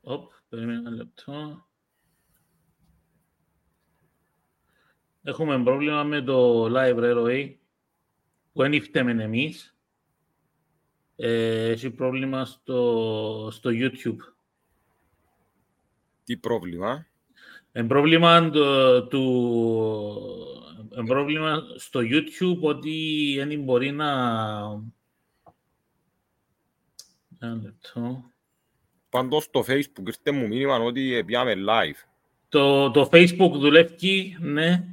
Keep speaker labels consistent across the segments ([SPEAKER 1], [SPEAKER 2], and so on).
[SPEAKER 1] Περίμενε ένα λεπτό. Έχουμε πρόβλημα με το live railway που δεν φταίμε εμείς. Έχει πρόβλημα στο YouTube.
[SPEAKER 2] Τι πρόβλημα?
[SPEAKER 1] Πρόβλημα πρόβλημα στο YouTube ότι δεν μπορεί να... Ένα λεπτό.
[SPEAKER 2] Πάντως στο Facebook ήρθε μου μήνυμα ότι πήγαμε live.
[SPEAKER 1] Το Facebook δουλεύει, ναι.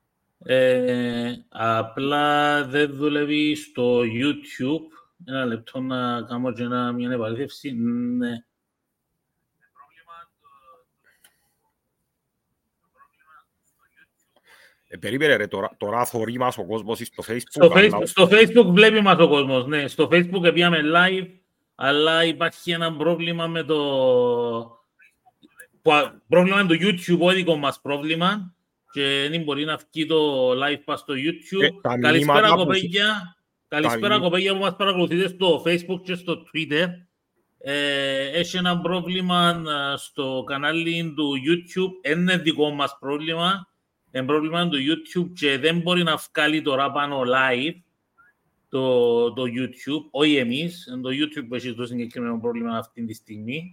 [SPEAKER 1] Απλά δεν δουλεύει στο YouTube. Ένα λεπτό να κάνω και μια επαλήθευση. Ναι.
[SPEAKER 2] Περίμενε ρε, τώρα θωρεί μας ο κόσμος στο Facebook.
[SPEAKER 1] Στο Facebook βλέπει μας ο κόσμος, ναι. Στο Facebook πήγαμε live, αλλά υπάρχει ένα πρόβλημα με το... Πρόβλημα με το YouTube, ο δικό μας πρόβλημα. Και δεν μπορεί να βγει το live pass στο YouTube. Καλησπέρα κοπέγια. Καλησπέρα κοπέγια που μας παρακολουθείτε στο Facebook και στο Twitter. Έχει ένα πρόβλημα στο κανάλι του YouTube. Είναι δικό μας πρόβλημα. Είναι πρόβλημα του YouTube και δεν μπορεί να βγάλει τώρα πάνω live το YouTube. Όχι εμείς. Το YouTube που έχει το συγκεκριμένο πρόβλημα αυτή τη στιγμή.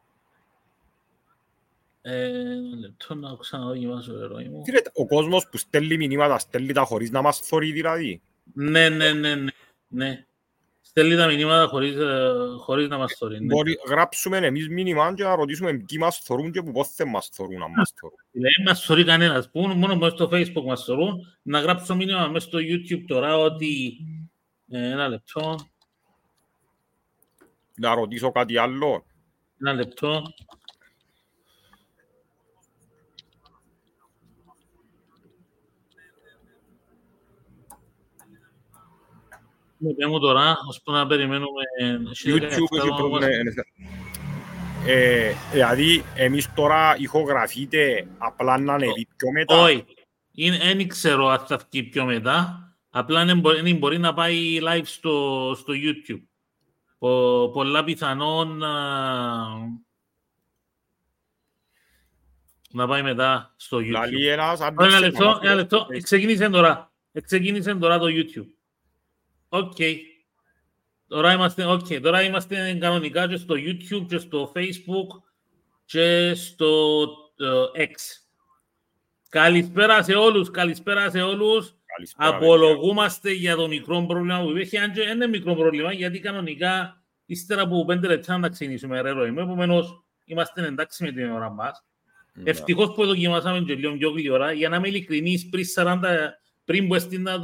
[SPEAKER 1] Λεπτό να ξαναδοκιμάσω το ερώτημα μου.
[SPEAKER 2] Ο κόσμος που στέλνει μηνύματα, στέλνει τα χωρίς να μας θωρεί δηλαδή.
[SPEAKER 1] Ναι. Στέλνει τα μηνύματα χωρίς να μας θωρεί.
[SPEAKER 2] Μπορεί γράψουμε εμείς μηνύμα και να ρωτήσουμε ποιοι μας θωρούν και που πώς δεν μας θωρούν αν μας θωρούν.
[SPEAKER 1] Δεν μας θωρεί κανένας. Μόνο μέσα στο Facebook μας θωρούν. Να γράψω μήνυμα μέσα στο YouTube τώρα ότι... Ένα λεπτό.
[SPEAKER 2] Να ρωτήσω κάτι άλλο.
[SPEAKER 1] Ένα λεπτό. Μου τώρα, ώσπου να περιμένουμε...
[SPEAKER 2] YouTube έχει πρόβλημα. Δηλαδή, εμείς τώρα ηχογραφείτε απλά να ανεβεί πιο μετά.
[SPEAKER 1] Όχι. Δεν ξέρω αν θα βγει πιο μετά. Απλά δεν μπορεί να πάει live στο YouTube. Πολλά πιθανόν να πάει μετά στο YouTube. Ένα λεπτό. Ξεκίνησε τώρα το YouTube. Οκ. Τώρα είμαστε κανονικά και στο YouTube και στο Facebook και στο X. Καλησπέρα σε όλους. Απολογούμαστε για το μικρό πρόβλημα που υπήρχε. Αν και είναι μικρό πρόβλημα, γιατί κανονικά ύστερα από 5 λεπτά να ξεκινήσουμε ρε ροή. Επομένως, είμαστε εντάξει με την ώρα μας. Ευτυχώς που δοκιμάσαμε και λίγο πιο γλυόρα. Για να είμαι ειλικρινής, πριν που έστεινα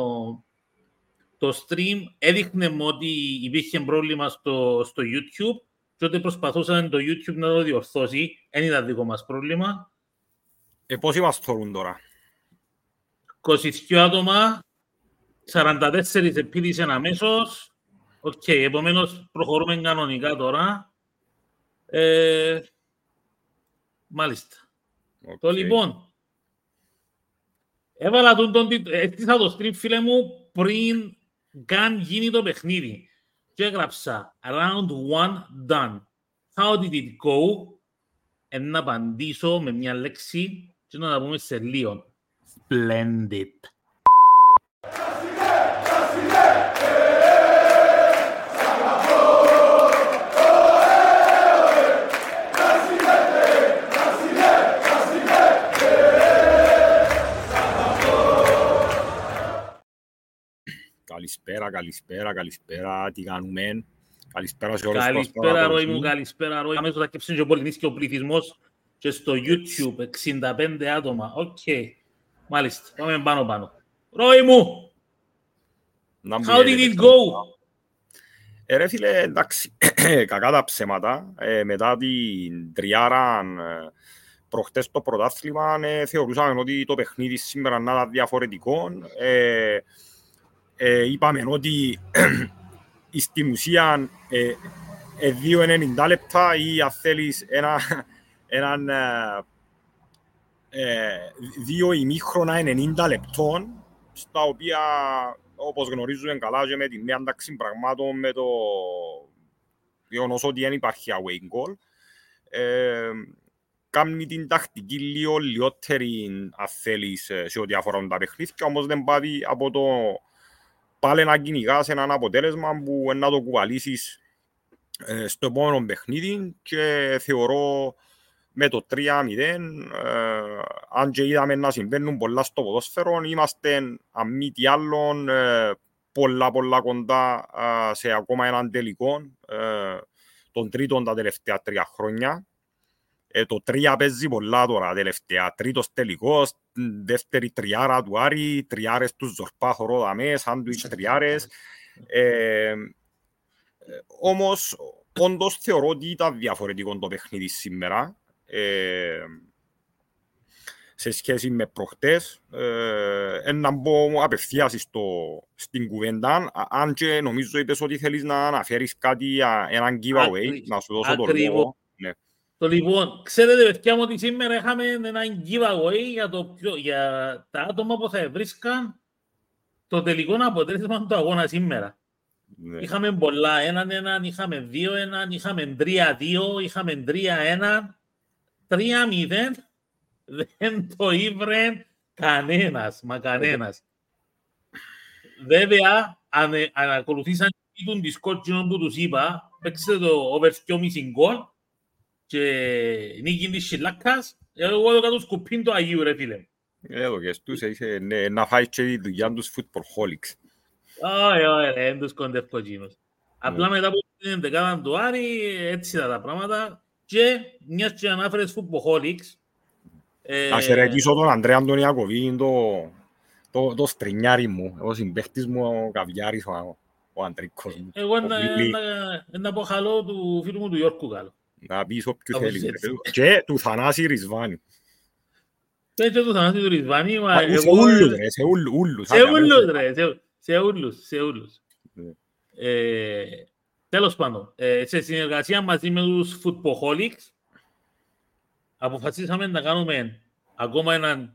[SPEAKER 1] το stream, έδειχνε μου ότι υπήρχε πρόβλημα στο YouTube και ότι προσπαθούσαμε το YouTube να το διορθώσει. Δεν ήταν δικό μας πρόβλημα.
[SPEAKER 2] Πόσοι μας θωρούν τώρα?
[SPEAKER 1] 22 άτομα, 44 επίδυσαν αμέσως. Οκ, επομένως προχωρούμε κανονικά τώρα. Μάλιστα. Το λοιπόν, έβαλα έστεισα το stream, φίλε μου, πριν καν γίνει το παιχνίδι. Και έγραψα round 1 done. How did it go? Να απαντήσω με μια λέξη και να τα πούμε σε λίγο. Splendid.
[SPEAKER 2] Καλησπέρα, τι κάνουμε? Καλησπέρα σε όλους.
[SPEAKER 1] Καλησπέρα Ρόι μου, καλησπέρα Ρόι. Αμέσως θα κέψουν και ο πολυνής και ο πληθυσμός και στο YouTube 65 άτομα. Οκ. Μάλιστα, πάμε πάνω. Ρόι μου! How did it go?
[SPEAKER 2] Ρε φίλε, εντάξει, κακά τα ψέματα. Μετά την τριάρα προχτές το πρωτάθλημα θεωρούσαμε ότι το παιχνίδι σήμερα να ήταν διαφορετικό. Είπαμε ότι στην ουσία 2-90 λεπτά ή αν θέλεις έναν 2 ημίχρονα 90 λεπτών, στα οποία όπως γνωρίζουμε καλά και με την νέα τάξη πραγμάτων, με το γεγονός ότι δεν υπάρχει away goal, κάνει την τακτική λίγο λιότερη, αν θέλεις, σε ό,τι αφορά τα παιχνίδια, όμως δεν πάει από το πάλι να κυνηγάς έναν αποτέλεσμα που να το κουβαλήσεις στο επόμενο παιχνίδι και θεωρώ με το 3-0, αν και είδαμε να συμβαίνουν πολλά στο ποδόσφαιρο, είμαστε αν μη τι άλλον πολλά κοντά σε ακόμα έναν τελικό, τον τρίτον τα τελευταία 3 χρόνια. Το 3 παίζει πολλά τώρα τελευταία, τρίτος τελικός, δεύτερη τριάρα του Άρη, τριάρες του Ζορπά θωρώ σάντουιτς τριάρες. Όμως, όντως θεωρώ ότι ήταν διαφορετικό το παιχνίδι σήμερα σε σχέση με προχτές. Να μπω απευθείας στην κουβέντα, αν και νομίζω είπες ότι θέλεις να αναφέρεις κάτι, έναν giveaway, να σου δώσω το λόγο. Ναι.
[SPEAKER 1] Το λοιπόν, ξέρετε παιδιά μου ότι σήμερα είχαμε ένα giveaway για τα άτομα που θα βρίσκαν το τελικό αποτέλεσμα του αγώνα σήμερα. Ναι. Είχαμε πολλά, 1-1, είχαμε 2-1, είχαμε 3-2, είχαμε 3-1, 3-0, δεν το ήβρε κανένας, μα κανένας. Βέβαια, αν ακολουθήσαν τον Discord που τους είπα, παίξτε το over 2,5 γκολ και νίκη της Σιλάκας, εγώ εδώ κάτω σκουπίν το Αγίου ρε φίλε.
[SPEAKER 2] Εδώ και στους να φάει και τη δουλειά τους footballholics.
[SPEAKER 1] Όχι, δεν τους κοντεύω εκείνους. Απλά μετά από την δεκάδα του Άρη, έτσι ήταν τα πράγματα και μιας και ανάφερες footballholics.
[SPEAKER 2] Να χαιρετήσω τον Ανδρέα Αντωνιακοβίνη, το στρινιάρι μου, ο συμπαίχτης μου, ο Καβιάρης, ο Αντρίκος μου.
[SPEAKER 1] Εγώ να πω χαλό του φίλου μου του Γιώργου Καλό.
[SPEAKER 2] Να πεις όποιου θέλει. Και του Θανάση Ρισβάνη.
[SPEAKER 1] Και του Θανάση του Ρισβάνη. Σε ούλους. Τέλος πάντων, σε συνεργασία μαζί με τους footballholics, αποφασίσαμε να κάνουμε ακόμα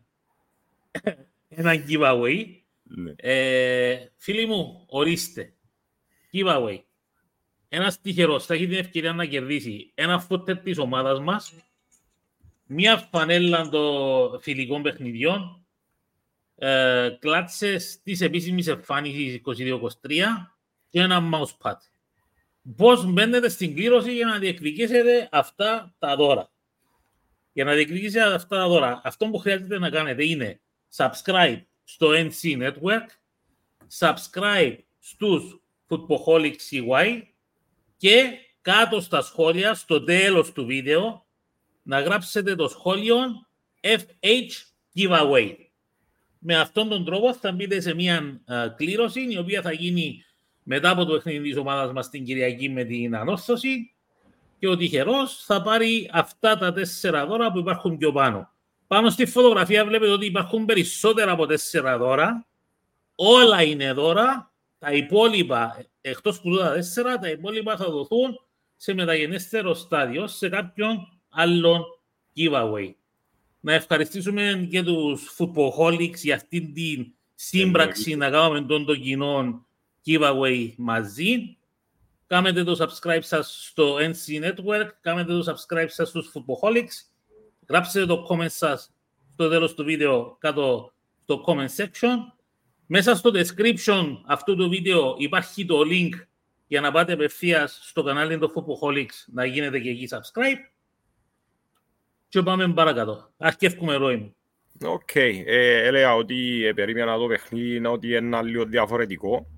[SPEAKER 1] έναν giveaway. Φίλοι μου, ορίστε. Giveaway. Ένας τυχερός θα έχει την ευκαιρία να κερδίσει ένα φούτερ της ομάδας μας, μία φανέλα των φιλικών παιχνιδιών, κλάτσες της επίσημης εμφάνισης 22-23 και ένα mousepad. Πώς μπαίνετε στην κλήρωση για να διεκδικήσετε αυτά τα δώρα. Για να διεκδικήσετε αυτά τα δώρα, αυτό που χρειάζεται να κάνετε είναι subscribe στο NC Network, subscribe στους Footballholics CY και κάτω στα σχόλια, στο τέλος του βίντεο, να γράψετε το σχόλιο FH Giveaway. Με αυτόν τον τρόπο θα μπείτε σε μια κλήρωση, η οποία θα γίνει μετά από το παιχνίδι της ομάδας μας την Κυριακή με την ανόρθωση και ο τυχερός θα πάρει αυτά τα 4 δώρα που υπάρχουν πιο πάνω. Πάνω στη φωτογραφία βλέπετε ότι υπάρχουν περισσότερα από 4 δώρα. Όλα είναι δώρα. Τα υπόλοιπα, εκτός που τα 4, τα υπόλοιπα θα δοθούν σε μεταγενέστερο στάδιο, σε κάποιον άλλον giveaway. Να ευχαριστήσουμε και τους footballholics για αυτήν την σύμπραξη να κάνουμε τον κοινό giveaway μαζί. Κάμετε το subscribe σας στο NC Network, κάμετε το subscribe σας στους footballholics, γράψτε το comment σας στο τέλος του βίντεο κάτω στο comment section. Μέσα στο description αυτού του βίντεο υπάρχει το link για να πάτε απευθείας στο κανάλι των footballholics να γίνετε και εκεί subscribe. Και πάμε παρακάτω. Αρκεύκουμε ρόι μου.
[SPEAKER 2] Οκ. Έλεγα ότι περίμενα το παιχνίδι ότι είναι λίγο διαφορετικό.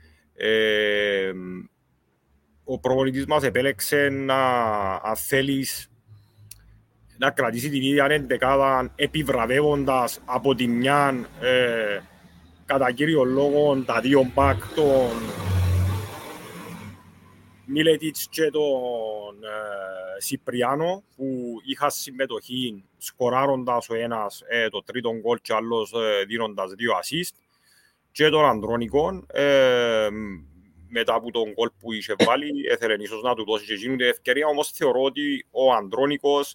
[SPEAKER 2] Ο προπονητής μας επέλεξε αν θέλεις να κρατήσει την ίδια εντεκάδα επιβραβεύοντας από τη μια κατά κύριο λόγο τα δύο μπακ των Μίλετιτς και τον Σιπριάνο που είχαν συμμετοχή σκοράροντας ο ένας το τρίτο γκολ και άλλος δίνοντας 2 ασίστ και τον Ανδρώνικο μετά από τον γκολ που είχε βάλει έθελε ίσως να του δώσει και εκείνη την ευκαιρία, όμως θεωρώ ότι ο Ανδρώνικος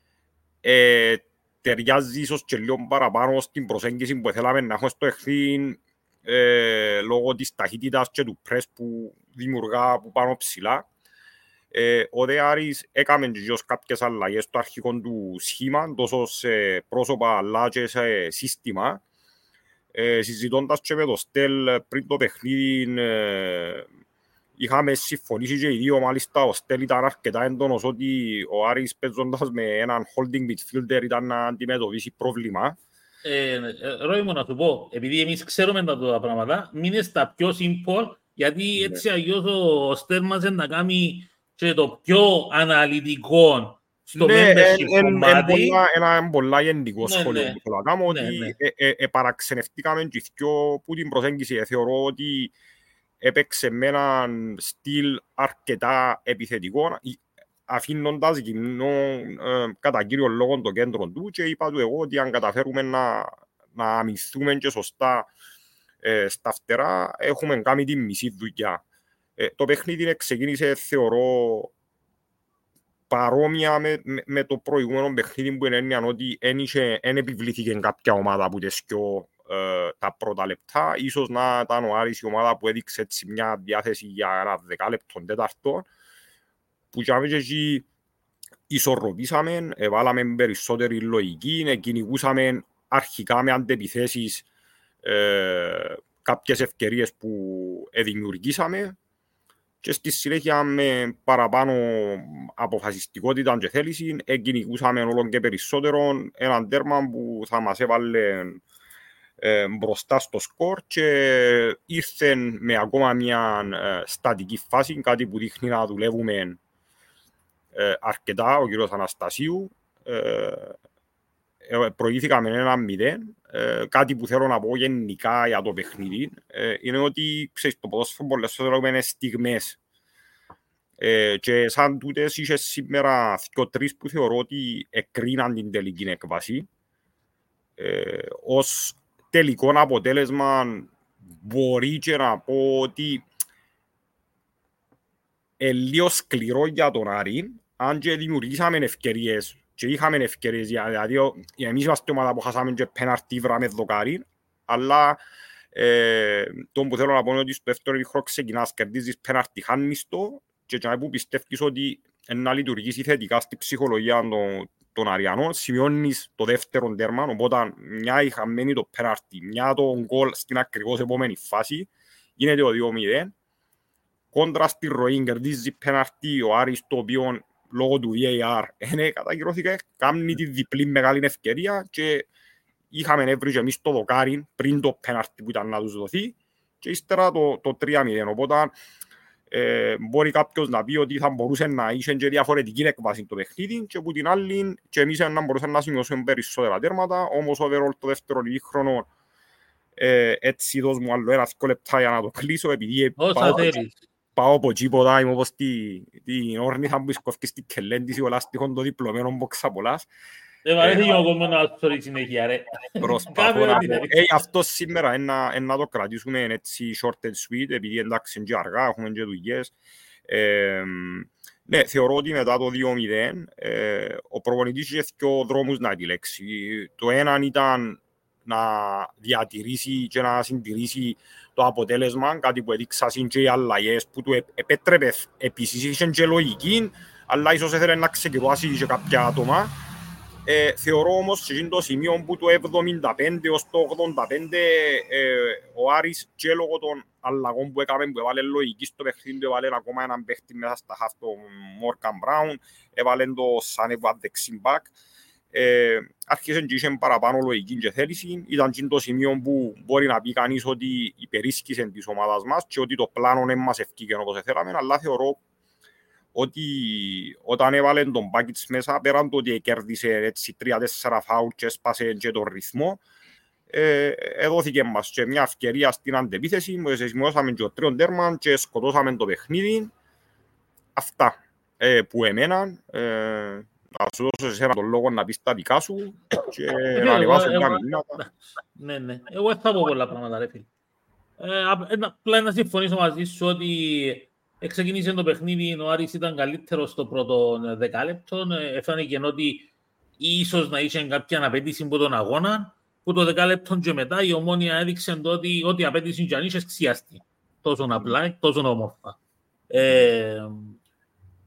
[SPEAKER 2] ταιριάζει ίσως και λίγο παραπάνω στην προσέγγιση που θέλαμε να έχουμε στο εχθήν λόγω της ταχύτητας και του πρες που δημιουργά από πάνω ψηλά. Ο Δε Άρης έκαμε κάποιες αλλαγές στο αρχικό του σχήμα, τόσο σε πρόσωπα αλλά και σε σύστημα. Συζητώντας και με το Στέλ πριν το παιχνίδι, είχαμε συμφωνήσει και οι δύο, μάλιστα ο Στέλ ήταν αρκετά έντονος ότι ο Άρης παίζοντας με έναν holding midfielder ήταν να αντιμετωπίσει πρόβλημα.
[SPEAKER 1] Ρόι μου να σου πω, επειδή εμείς ξέρουμε τα πράγματα, μείνε στα πιο simple, γιατί έτσι αλλιώς ο Στέλ μας να κάνει και το πιο αναλυτικό στο membership κομμάτι.
[SPEAKER 2] Ένα πολλά γενικό σχόλιο που θέλω να κάνω, ότι παραξενευτήκαμε και που την προσέγγιση. Θεωρώ ότι έπαιξε με έναν στυλ αρκετά επιθετικό, αφήνοντας γυμνό κατά κύριο λόγο το κέντρο του, και είπα του εγώ ότι αν καταφέρουμε να αμυνθούμε και σωστά στα φτερά, έχουμε κάνει τη μισή δουλειά. Το παιχνίδι ξεκίνησε, θεωρώ, παρόμοια με το προηγούμενο παιχνίδι, που είναι ότι δεν επιβλήθηκε κάποια ομάδα που τεσκιώ τα πρώτα λεπτά. Ίσως να ήταν ο Άρης η ομάδα που έδειξε έτσι μια διάθεση για ένα 10 λεπτό τέταρτο, που και εκεί ισορροπήσαμε, βάλαμε περισσότερη λογική, κυνηγούσαμε αρχικά με αντεπιθέσεις κάποιες ευκαιρίες που δημιουργήσαμε, και στη συνέχεια με παραπάνω αποφασιστικότητα και θέληση κυνηγούσαμε όλο και περισσότερο έναν τέρμα που θα μας έβαλε μπροστά στο σκορ, και ήρθε με ακόμα μια στατική φάση, κάτι που δείχνει να δουλεύουμε αρκετά ο κύριος Αναστασίου. Προηγήθηκαμε 1-0. Κάτι που θέλω να πω γενικά για το παιχνίδι είναι ότι, ξέρεις, το ποδόσφαιρο πολλές φορές είναι στιγμές, και σαν τούτες είχε σήμερα 2-3 που θεωρώ ότι εκρίναν την τελική έκβαση. Ως τελικό αποτέλεσμα μπορεί και να πω ότι λίγο σκληρό για τον Άρη, αν και δημιουργήσαμε ευκαιρίες και είχαμε ευκαιρίες, δηλαδή εμείς είμαστε ομάδα που χάσαμε και πέναρτι βράμε δοκάρι, αλλά το που θέλω να πω είναι ότι στο δεύτερο ημίχρονο ξεκινάς, κερδίζεις πέναρτι, χάνεις το, και που πιστεύεις ότι να λειτουργήσει θετικά στη ψυχολογία των Αριανών, σημειώνεις το δεύτερο τέρμα, οπότε μια είχα μένει το πέναρτι, μια το γκολ στην ακριβώς επόμενη φάση, γίνεται το 2-0, κόντρα στη ροή, κερδίζει πέναρτι ο Άρης, το οποίο λόγω του VAR κατακυρώθηκε, κάνει τη διπλή μεγάλη ευκαιρία, και είχαμε έβρει και εμείς το δοκάρι πριν το πέναρτι που ήταν να τους δοθεί, και ύστερα το 3-0, οπότε μπορεί κάποιος να πει ότι θα μπορούσε να είχε και διαφορετική έκβαση το παιχνίδι, και από την άλλη και εμείς να μπορούσαμε να σημειώσουμε περισσότερα τέρματα, όμως overall το δεύτερο ημίχρονο έτσι δώσ' μου άλλο 1-2 λεπτά για να το κλείσω, επειδή πάω από τσίποτα, είμαι όπως την όρνηθα που σκοφκεί στη κελέντηση ο λάστιχον το διπλωμένο μποξαπολάς.
[SPEAKER 1] Δεν βαρέθηκε ο κόμμα να το συνέχεια, ρε.
[SPEAKER 2] Προσπαθώ να πω. Αυτό σήμερα να το κρατήσουμε έτσι short and sweet, επειδή εντάξει είναι και αργά, έχουμε και δουλειές. Ναι, θεωρώ ότι μετά το 2-0 ο προπονητής είχε δύο δρόμους να επιλέξει. Το έναν ήταν να διατηρήσει και να συντηρήσει το αποτέλεσμα, κάτι που έδειξαν και οι αλλαγές που του επέτρεπε επίσης, είχε και λογική, αλλά ίσως ήθελε να ξεκυρώσει και κάποια άτομα. Θεωρώ όμως σε το σημείο που το 75 ως το 85 ο Άρης και λόγω των αλλαγών που έκαμε, που έβαλε λογική στο παιχνίδι, έβαλε ακόμα έναν παίχτη μέσα στα χαφ, το Μόρκαν Μπράουν, έβαλε το Σάνεβα δεξιμπάκ, άρχισε και είχε παραπάνω λογική και θέληση. Ήταν και το σημείο που μπορεί να πει κανείς ότι υπερίσκησε της ομάδας μας και ότι το πλάνο δεν μας ευκήκε όπως θέλαμε, αλλά θεωρώ ότι όταν έβαλε τον Μπάκιτς μέσα, πέραν το ότι κέρδισε 3-4 φάουλ και έσπασε και τον ρυθμό, έδωθηκε μας και μια ευκαιρία στην αντεπίθεση, που σημειώσαμε και ο τριών τέρμαν και σκοτώσαμε το παιχνίδι. Αυτά που εμέναν. Να σου δώσω σε εσένα τον λόγο να πεις τα δικά σου και να ανεβάσω μια μηνύματα.
[SPEAKER 1] Ναι. Εγώ θα πω πολλά πράγματα, ρε φίλε. Απλά να συμφωνήσω μαζί σου ότι ξεκίνησε το παιχνίδι, ο Άρης ήταν καλύτερος στο πρώτο 10 λεπτό. Φάνηκε ότι ίσως να είχε κάποια απέτηση από τον αγώνα, που το 10 λεπτό και μετά η Ομόνοια έδειξε ότι απέτηση και αν είχε ξιαστεί. Τόσο απλά, τόσο όμορφα.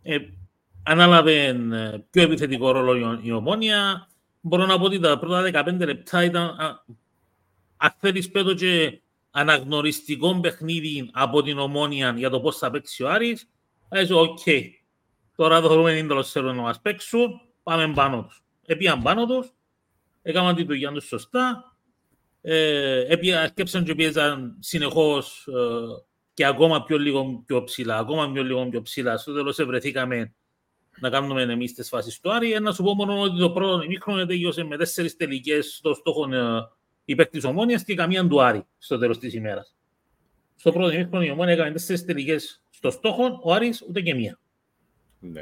[SPEAKER 1] ανάλαβε πιο επιθετικό ρόλο η Ομόνοια. Μπορώ να πω ότι τα πρώτα 15 λεπτά ήταν, αν θέλεις πέτω και αναγνωριστικό παιχνίδι από την Ομόνοια για το πώς θα παίξει ο Άρης. Οκ, τώρα το θεωρούμε είναι θέλουν να μας παίξουν, πάμε πάνω τους. Επίαν πάνω τους, έκαναν την δουλειά τους σωστά, σκέψαν και πιέζαν συνεχώς και ακόμα λίγο πιο ψηλά. Στο τέλος βρεθήκαμε να κάνουμε εμείς τις φάσεις του Άρη. Να σου πω μόνο ότι το πρώτο ημίχρονο τελείωσε με 4 τελικές στο στόχο υπέρ της Ομόνοιας και καμία του Άρη στο τέλος της ημέρας. Στο πρώτο ημίχρονο η Ομόνοια έκανε 4 τελικές στο στόχο, ο Άρης ούτε και μία.
[SPEAKER 2] Ναι.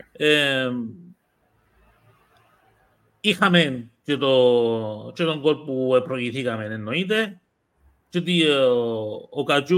[SPEAKER 1] Είχαμε και τον γκολ που προηγηθήκαμε, εννοείται, και ότι ο Κατζού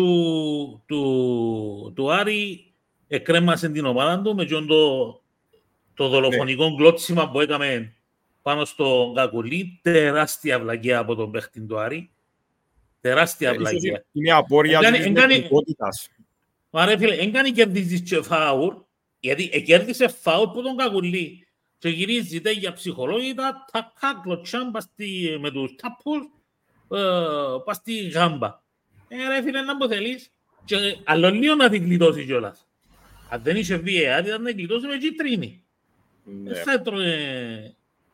[SPEAKER 1] του Άρη εκρέμασε την ομάδα του με το δολοφονικό γκλώτσιμα που έκαμε πάνω στο Κακουλή. Τεράστια βλαγιά από τον παίχτη του Άρη. Τεράστια βλαγιά.
[SPEAKER 2] Είναι απόρρια της εθνικότητας.
[SPEAKER 1] Άρα φίλε, δεν κάνει κερδίζεις και φάουλ, γιατί κέρδισε φάουλ που τον Κακουλή. Και γυρίζεται για ψυχολόγητα, τα κάκλωτσαν με τους τάπους, πας στη γάμπα. Ρε φίλε, να μου θέλεις, και άλλο λίγο να την κλειτώσει κιόλας. Αν δεν είσαι VAR, ήταν να κλειτώσει με κίτρινη. Θα έτρωε...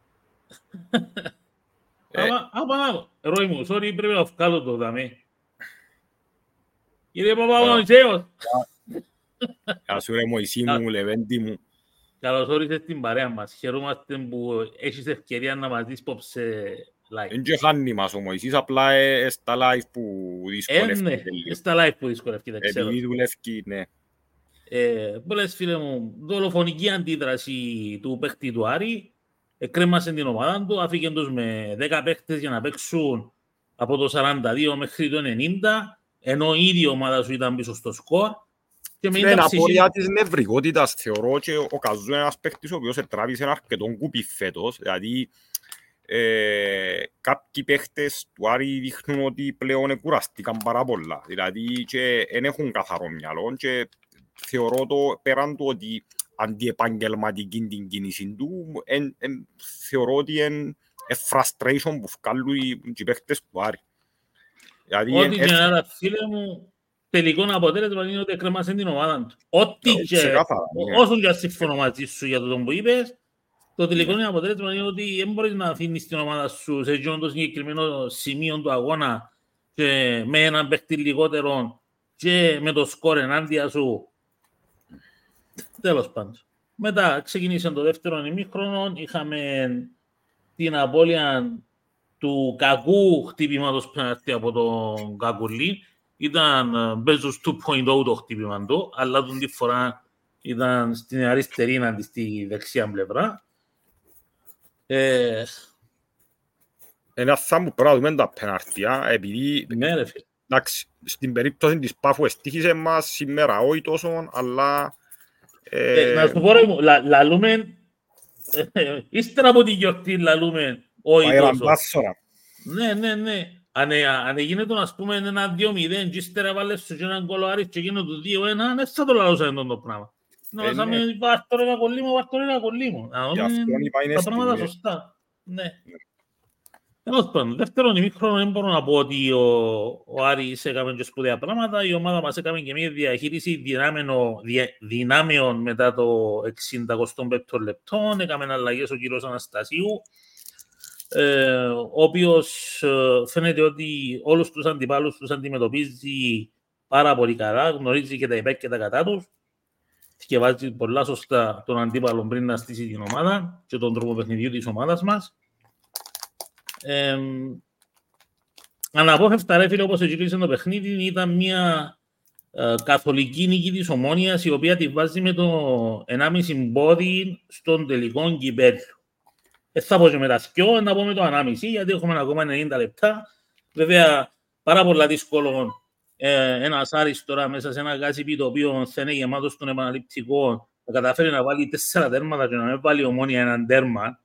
[SPEAKER 1] Απανάδω. Ρόι μου, sorry, πρέπει να βγάλω το δαμέ. Κύριε Παπαγονισέος.
[SPEAKER 2] Γεια σου ρε Μωυσή μου, Λεβέντη μου.
[SPEAKER 1] Καλώς όρισες στην παρέα μας. Χαιρόμαστε που έχεις ευκαιρία να μας δεις πόψε live.
[SPEAKER 2] Εν και χάνει μας ο Μωυσής, απλά στα live που δυσκολεύκεται λίγο.
[SPEAKER 1] Ναι, στα live που δυσκολεύκεται, ξέρω.
[SPEAKER 2] Επειδή δουλεύκει, ναι.
[SPEAKER 1] Που λες φίλε μου, δολοφονική αντίδραση του παίχτη του Άρη, εκρέμασε την ομάδα του, αφήκε τους με 10 παίχτες για να παίξουν από το 42 μέχρι το 90, ενώ η ίδια ομάδα σου ήταν πίσω στο σκορ.
[SPEAKER 2] Είναι απορία της νευρικότητας, θεωρώ, και ο Καζού είναι ένας παίκτης ο οποίος τράβησε ένα αρκετόν κουπί φέτος. Δηλαδή, κάποιοι παίκτες του Άρη δείχνουν ότι πλέον κουραστήκαν πάρα πολλά. Δηλαδή, και δεν έχουν καθαρό μυαλό και θεωρώ το πέραν του ότι αντιεπαγγελματική την κίνηση του, θεωρώ ότι είναι frustration που βγάλουν οι παίκτες του Άρη.
[SPEAKER 1] Ό,τι και να τα φίλε μου, τελικό αποτέλεσμα είναι ότι εκκρέμασε την ομάδα του. Ό,τι και όσον και συμφωνώ μαζί σου για το που είπες, το τελικό αποτέλεσμα είναι ότι δεν μπορείς να αφήνεις την ομάδα σου σε εκείνο το συγκεκριμένο σημείο του αγώνα και με έναν παίχτη λιγότερο και με το σκορ ενάντια σου. Τέλος πάντων. Μετά ξεκινήσε το δεύτερο ημίχρονο, είχαμε την απώλεια του κακού χτυπήματος πέναρτη από τον Κακουλή. Ήταν μπέζος 2.0 το χτύπημα του, αλλά την φορά ήταν στην αριστερή αντί στη δεξιά πλευρά.
[SPEAKER 2] Ένα θα μου πρέπει να δούμε τα πέναρτια, επειδή στην περίπτωση της Πάφου εστίχησε μας σήμερα όχι τόσο, αλλά...
[SPEAKER 1] Να σου πω ρε μου, λαλούμε, ύστερα από τη γιορτή λαλούμε όχι τόσο. Ναι. Αν γίνεται να πούμε ένα 2-0 και ύστερα βάλες σου και έναν κόλλο Άρης και γίνεται το 2-1, δεν θα το λαλούσαμε το πράγμα. Να βάζαμε βάρτορα κολλήμο. Τα πράγματα σωστά. Ναι. Τέλος πάντων, δεύτερον ημίχρονο δεν μπορώ να πω ότι ο Άρης έκαμε και σπουδαία πράγματα. Η ομάδα μας έκαμε και μια διαχείριση δυνάμεων μετά το 65ο λεπτό. Έκαμε αλλαγές ο κύριος Αναστασίου, ο οποίος φαίνεται ότι όλους τους αντιπάλους τους αντιμετωπίζει πάρα πολύ καλά, γνωρίζει και τα υπέρ και τα κατά τους και βάζει πολλά σωστά τον αντίπαλο πριν να στήσει την ομάδα και τον τρόπο παιχνιδιού της ομάδας μας. Αναπόφευκτα ρε φίλε, όπως εγγύρισε το παιχνίδι, ήταν μια καθολική νίκη της Ομόνοιας, η οποία τη βάζει με το 1,5 πόδι στον τελικό κυπέλλου. Θα πω και με τα σκιό, να πω με το 1,5, γιατί έχουμε ακόμα 90 λεπτά. Βέβαια, πάρα πολλά δύσκολο ένας Άρης τώρα μέσα σε ένα γάσιπι το οποίο θα είναι γεμάτο στον επαναληπτικό, να καταφέρει να βάλει 4 τέρματα και να μην βάλει Ομόνια έναν τέρμα.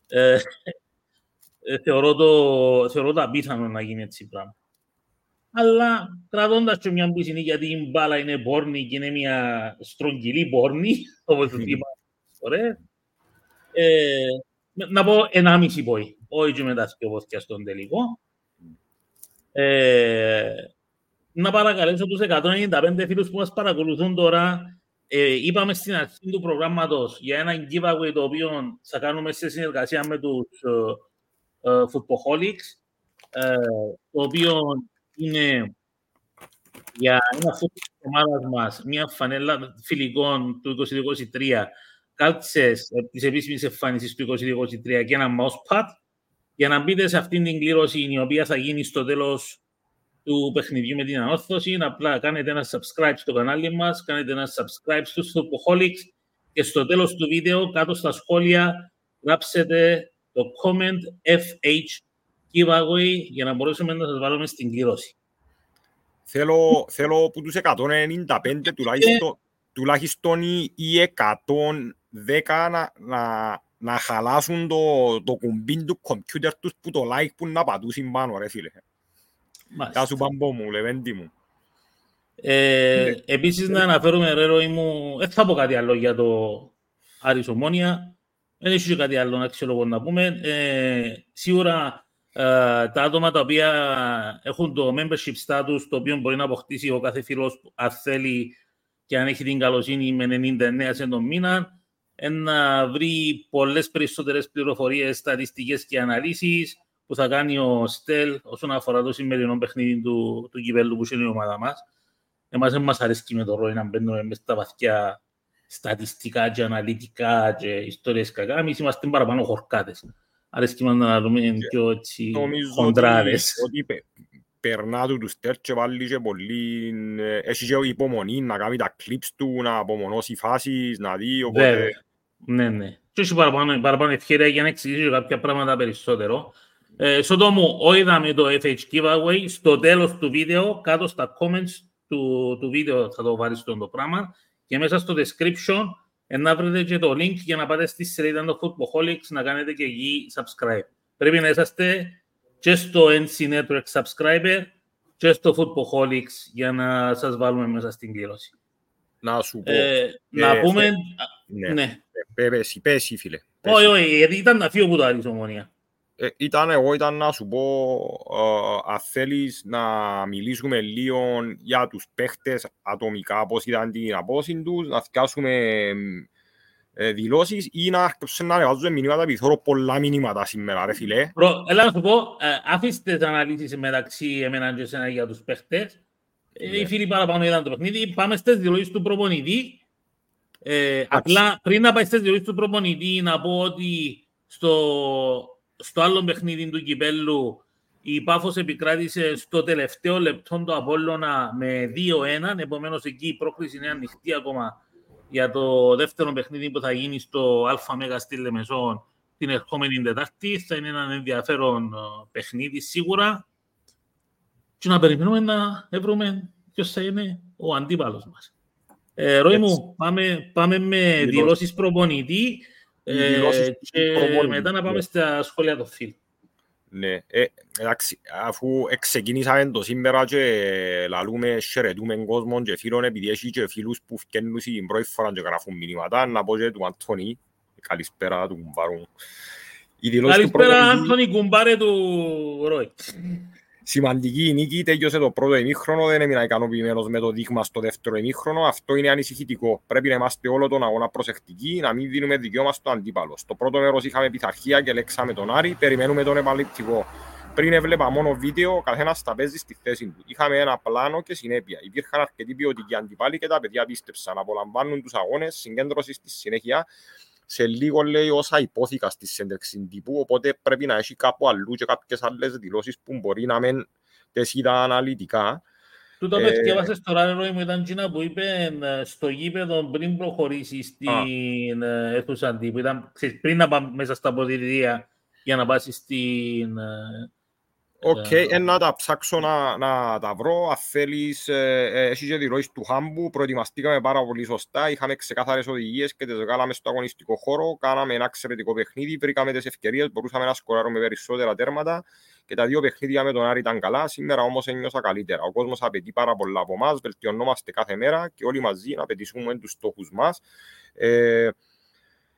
[SPEAKER 1] Θεωρώ το απίθανο να γίνει έτσι πράγμα. Αλλά κρατώντας και μια πισινή, γιατί η μπάλα είναι πόρνη και είναι μια στρογγυλή πόρνη, όπως το είπα φορές. Να πω 1,5 πόη, όχι και μετά δύο πόθηκια στον τελικό. Να παρακαλέσω τους 195 φίλους που μας παρακολουθούν τώρα. Είπαμε στην αρχή του προγράμματος για ένα giveaway το οποίο θα κάνουμε σε συνεργασία με τους Footballholics, το οποίο είναι για ένα φούτμπολ της ομάδας μας, μια φανέλα φιλικών του 2023, κάλτσες της επίσημης εμφάνισης του 2023 και ένα mousepad, για να μπείτε σε αυτήν την κλήρωση η οποία θα γίνει στο τέλος του παιχνιδιού με την ανόρθωση. Απλά κάνετε ένα subscribe στο κανάλι μας, κάνετε ένα subscribe στους Footballholics και στο τέλος του βίντεο, κάτω στα σχόλια, γράψετε το comment FH giveaway για να μπορέσουμε να σας βάλουμε στην κλήρωση.
[SPEAKER 2] Θέλω που τους 195 τουλάχιστον οι 110 να χαλάσουν το κουμπί του κομπιούτερ τους που το like που να πατούσουν πάνω, ρε φίλε. Γεια σου Παμπό μου, λεβέντη μου.
[SPEAKER 1] Επίσης να αναφέρουμε, ρε Ροή μου, δεν θα πω κάτι άλλο για το Άρης Ομόνια. Δεν έχει κάτι άλλο να ξέρω να πούμε. Σίγουρα τα άτομα τα οποία έχουν το membership status, το οποίο μπορεί να αποκτήσει ο κάθε φίλος αν θέλει και αν έχει την καλοσύνη με 99 σε τον μήνα, να βρει πολλές περισσότερες πληροφορίες, στατιστικές και αναλύσεις που θα κάνει ο Στέλ όσον αφορά το σημερινό παιχνίδι του κυπέλλου που είναι η ομάδα μας. Εμάς δεν μας αρέσει με το ρόλο να μπαίνουμε μες στα βαθιά στατιστικά και αναλυτικά και ιστορίες κακά. Εμείς είμαστε παραπάνω χορκάτες. Αρέσκει μας να δούμε πιο έτσι χοντράδες.
[SPEAKER 2] Νομίζω ότι περνά του τους Στέλ και βάλει και πολύ... Έχει και υπομονή να κάνει τα κλιπς του, να απομονώσει φάσεις, να δει, οπότε...
[SPEAKER 1] Ναι. Και έχει παραπάνω ευκαιρία για να εξηγήσει κάποια πράγματα περισσότερο. Σωτό μου, είδαμε το FH giveaway στο τέλος του βίντεο, κάτω στα comments του βίντεο θα το βάλεις το πράγμα και μέσα στο description να βρείτε και το link για να πάτε στη σελίδα των Footballholics να κάνετε και εκεί subscribe. Πρέπει να είσαστε και στο NC Network subscriber και στο Footballholics για να σας βάλουμε μέσα στην κλήρωση.
[SPEAKER 2] Να σου πω.
[SPEAKER 1] Να πούμε...
[SPEAKER 2] Ναι. Πέσει φίλε.
[SPEAKER 1] Όχι, γιατί ήταν να φύγω που το Άρης Ομόνια.
[SPEAKER 2] Εγώ ήταν να σου πω, αν θέλεις να μιλήσουμε λίγο για τους παίχτες ατομικά, πώς ήταν την απόδοση τους, να φτιάσουμε δηλώσεις ή να ανεβάζουμε μηνύματα, επειδή θέλω πολλά μηνύματα σήμερα, ρε φίλε.
[SPEAKER 1] Έλα να σου πω, αφήστε τις αναλύσεις μεταξύ εμένα και εσένα για τους παίχτες. Οι φίλοι παραπάνω είδαν το παιχνίδι, πάμε στις δηλώσεις του προπονητή. Απλά πριν να πάει στις δηλώσεις του προπονητή, να πω ότι στο άλλο παιχνίδι του κυπέλλου η Πάφος επικράτησε στο τελευταίο λεπτό του Απόλλωνα με 2-1. Επομένως εκεί η πρόκληση είναι ανοιχτή ακόμα για το δεύτερο παιχνίδι που θα γίνει στο ΑΜΕΓΑ στη Λεμεσόν την ερχόμενη Τετάρτη. Θα είναι ένα ενδιαφέρον παιχνίδι σίγουρα. Και να περιμένουμε να βρούμε ποιος θα είναι ο αντίπαλος μας. Ροή μου, πάμε με δηλώσεις προπονητή. Και μετά να πάμε στα σχόλια των φίλων.
[SPEAKER 2] Ναι, εντάξει, αφού ξεκινήσαμε το σήμερα και λαλούμε, χαιρετούμε κόσμο και φίλων, επειδή έχει και φίλους που φτιάχνουν την πρώτη φορά και γράφουν μηνύματα, να πω και του Αντώνη, καλησπέρα του κουμπάρου.
[SPEAKER 1] Καλησπέρα Αντώνη, κουμπάρε του Ρόι.
[SPEAKER 2] Σημαντική νίκη, τέλειωσε το πρώτο ημίχρονο, δεν έμεινα ικανοποιημένος με το δείγμα στο δεύτερο ημίχρονο. Αυτό είναι ανησυχητικό. Πρέπει να είμαστε όλο τον αγώνα προσεκτικοί, να μην δίνουμε δικαίωμα στο αντίπαλο. Στο πρώτο μέρος είχαμε πειθαρχία και λέξαμε τον Άρη, περιμένουμε τον επαναληπτικό. Πριν έβλεπα μόνο βίντεο, ο καθένας τα παίζει στη θέση του. Είχαμε ένα πλάνο και συνέπεια. Υπήρχαν αρκετοί ποιοτικοί αντιπάλοι και τα παιδιά πίστεψαν. Απολαμβάνουν τους αγώνες, συγκέντρωση στη συνέχεια. Σε λίγο λέει όσα υπόθηκα στη σέντευξη τύπου, οπότε πρέπει να έχει κάπου αλλού και κάποιες άλλες δηλώσεις που μπορεί να μην τις είδα αναλυτικά.
[SPEAKER 1] Τούτο πεθκεύασες τώρα, Ρόι μου, ήταν εκείνα που είπε στο γήπεδο πριν προχωρήσει στην αίθουσα τύπου. Ήταν πριν να πάμε μέσα στα αποδητήρια για να πάσει στην...
[SPEAKER 2] να τα ψάξω να τα βρω. Αν θέλεις, έχει και δηλώσεις του Χάμπου. Προετοιμαστήκαμε πάρα πολύ σωστά. Είχαμε ξεκάθαρες οδηγίες και τις βγάλαμε στο αγωνιστικό χώρο. Κάναμε ένα εξαιρετικό παιχνίδι. Βρήκαμε τις ευκαιρίες. Μπορούσαμε να σκοράρουμε περισσότερα τέρματα. Και τα δύο παιχνίδια με τον Άρη ήταν καλά. Σήμερα όμως ένιωσα καλύτερα. Ο κόσμος απαιτεί πάρα πολλά από εμάς. Βελτιωνόμαστε κάθε μέρα και όλοι μαζί να απαιτήσουμε τους στόχους μας.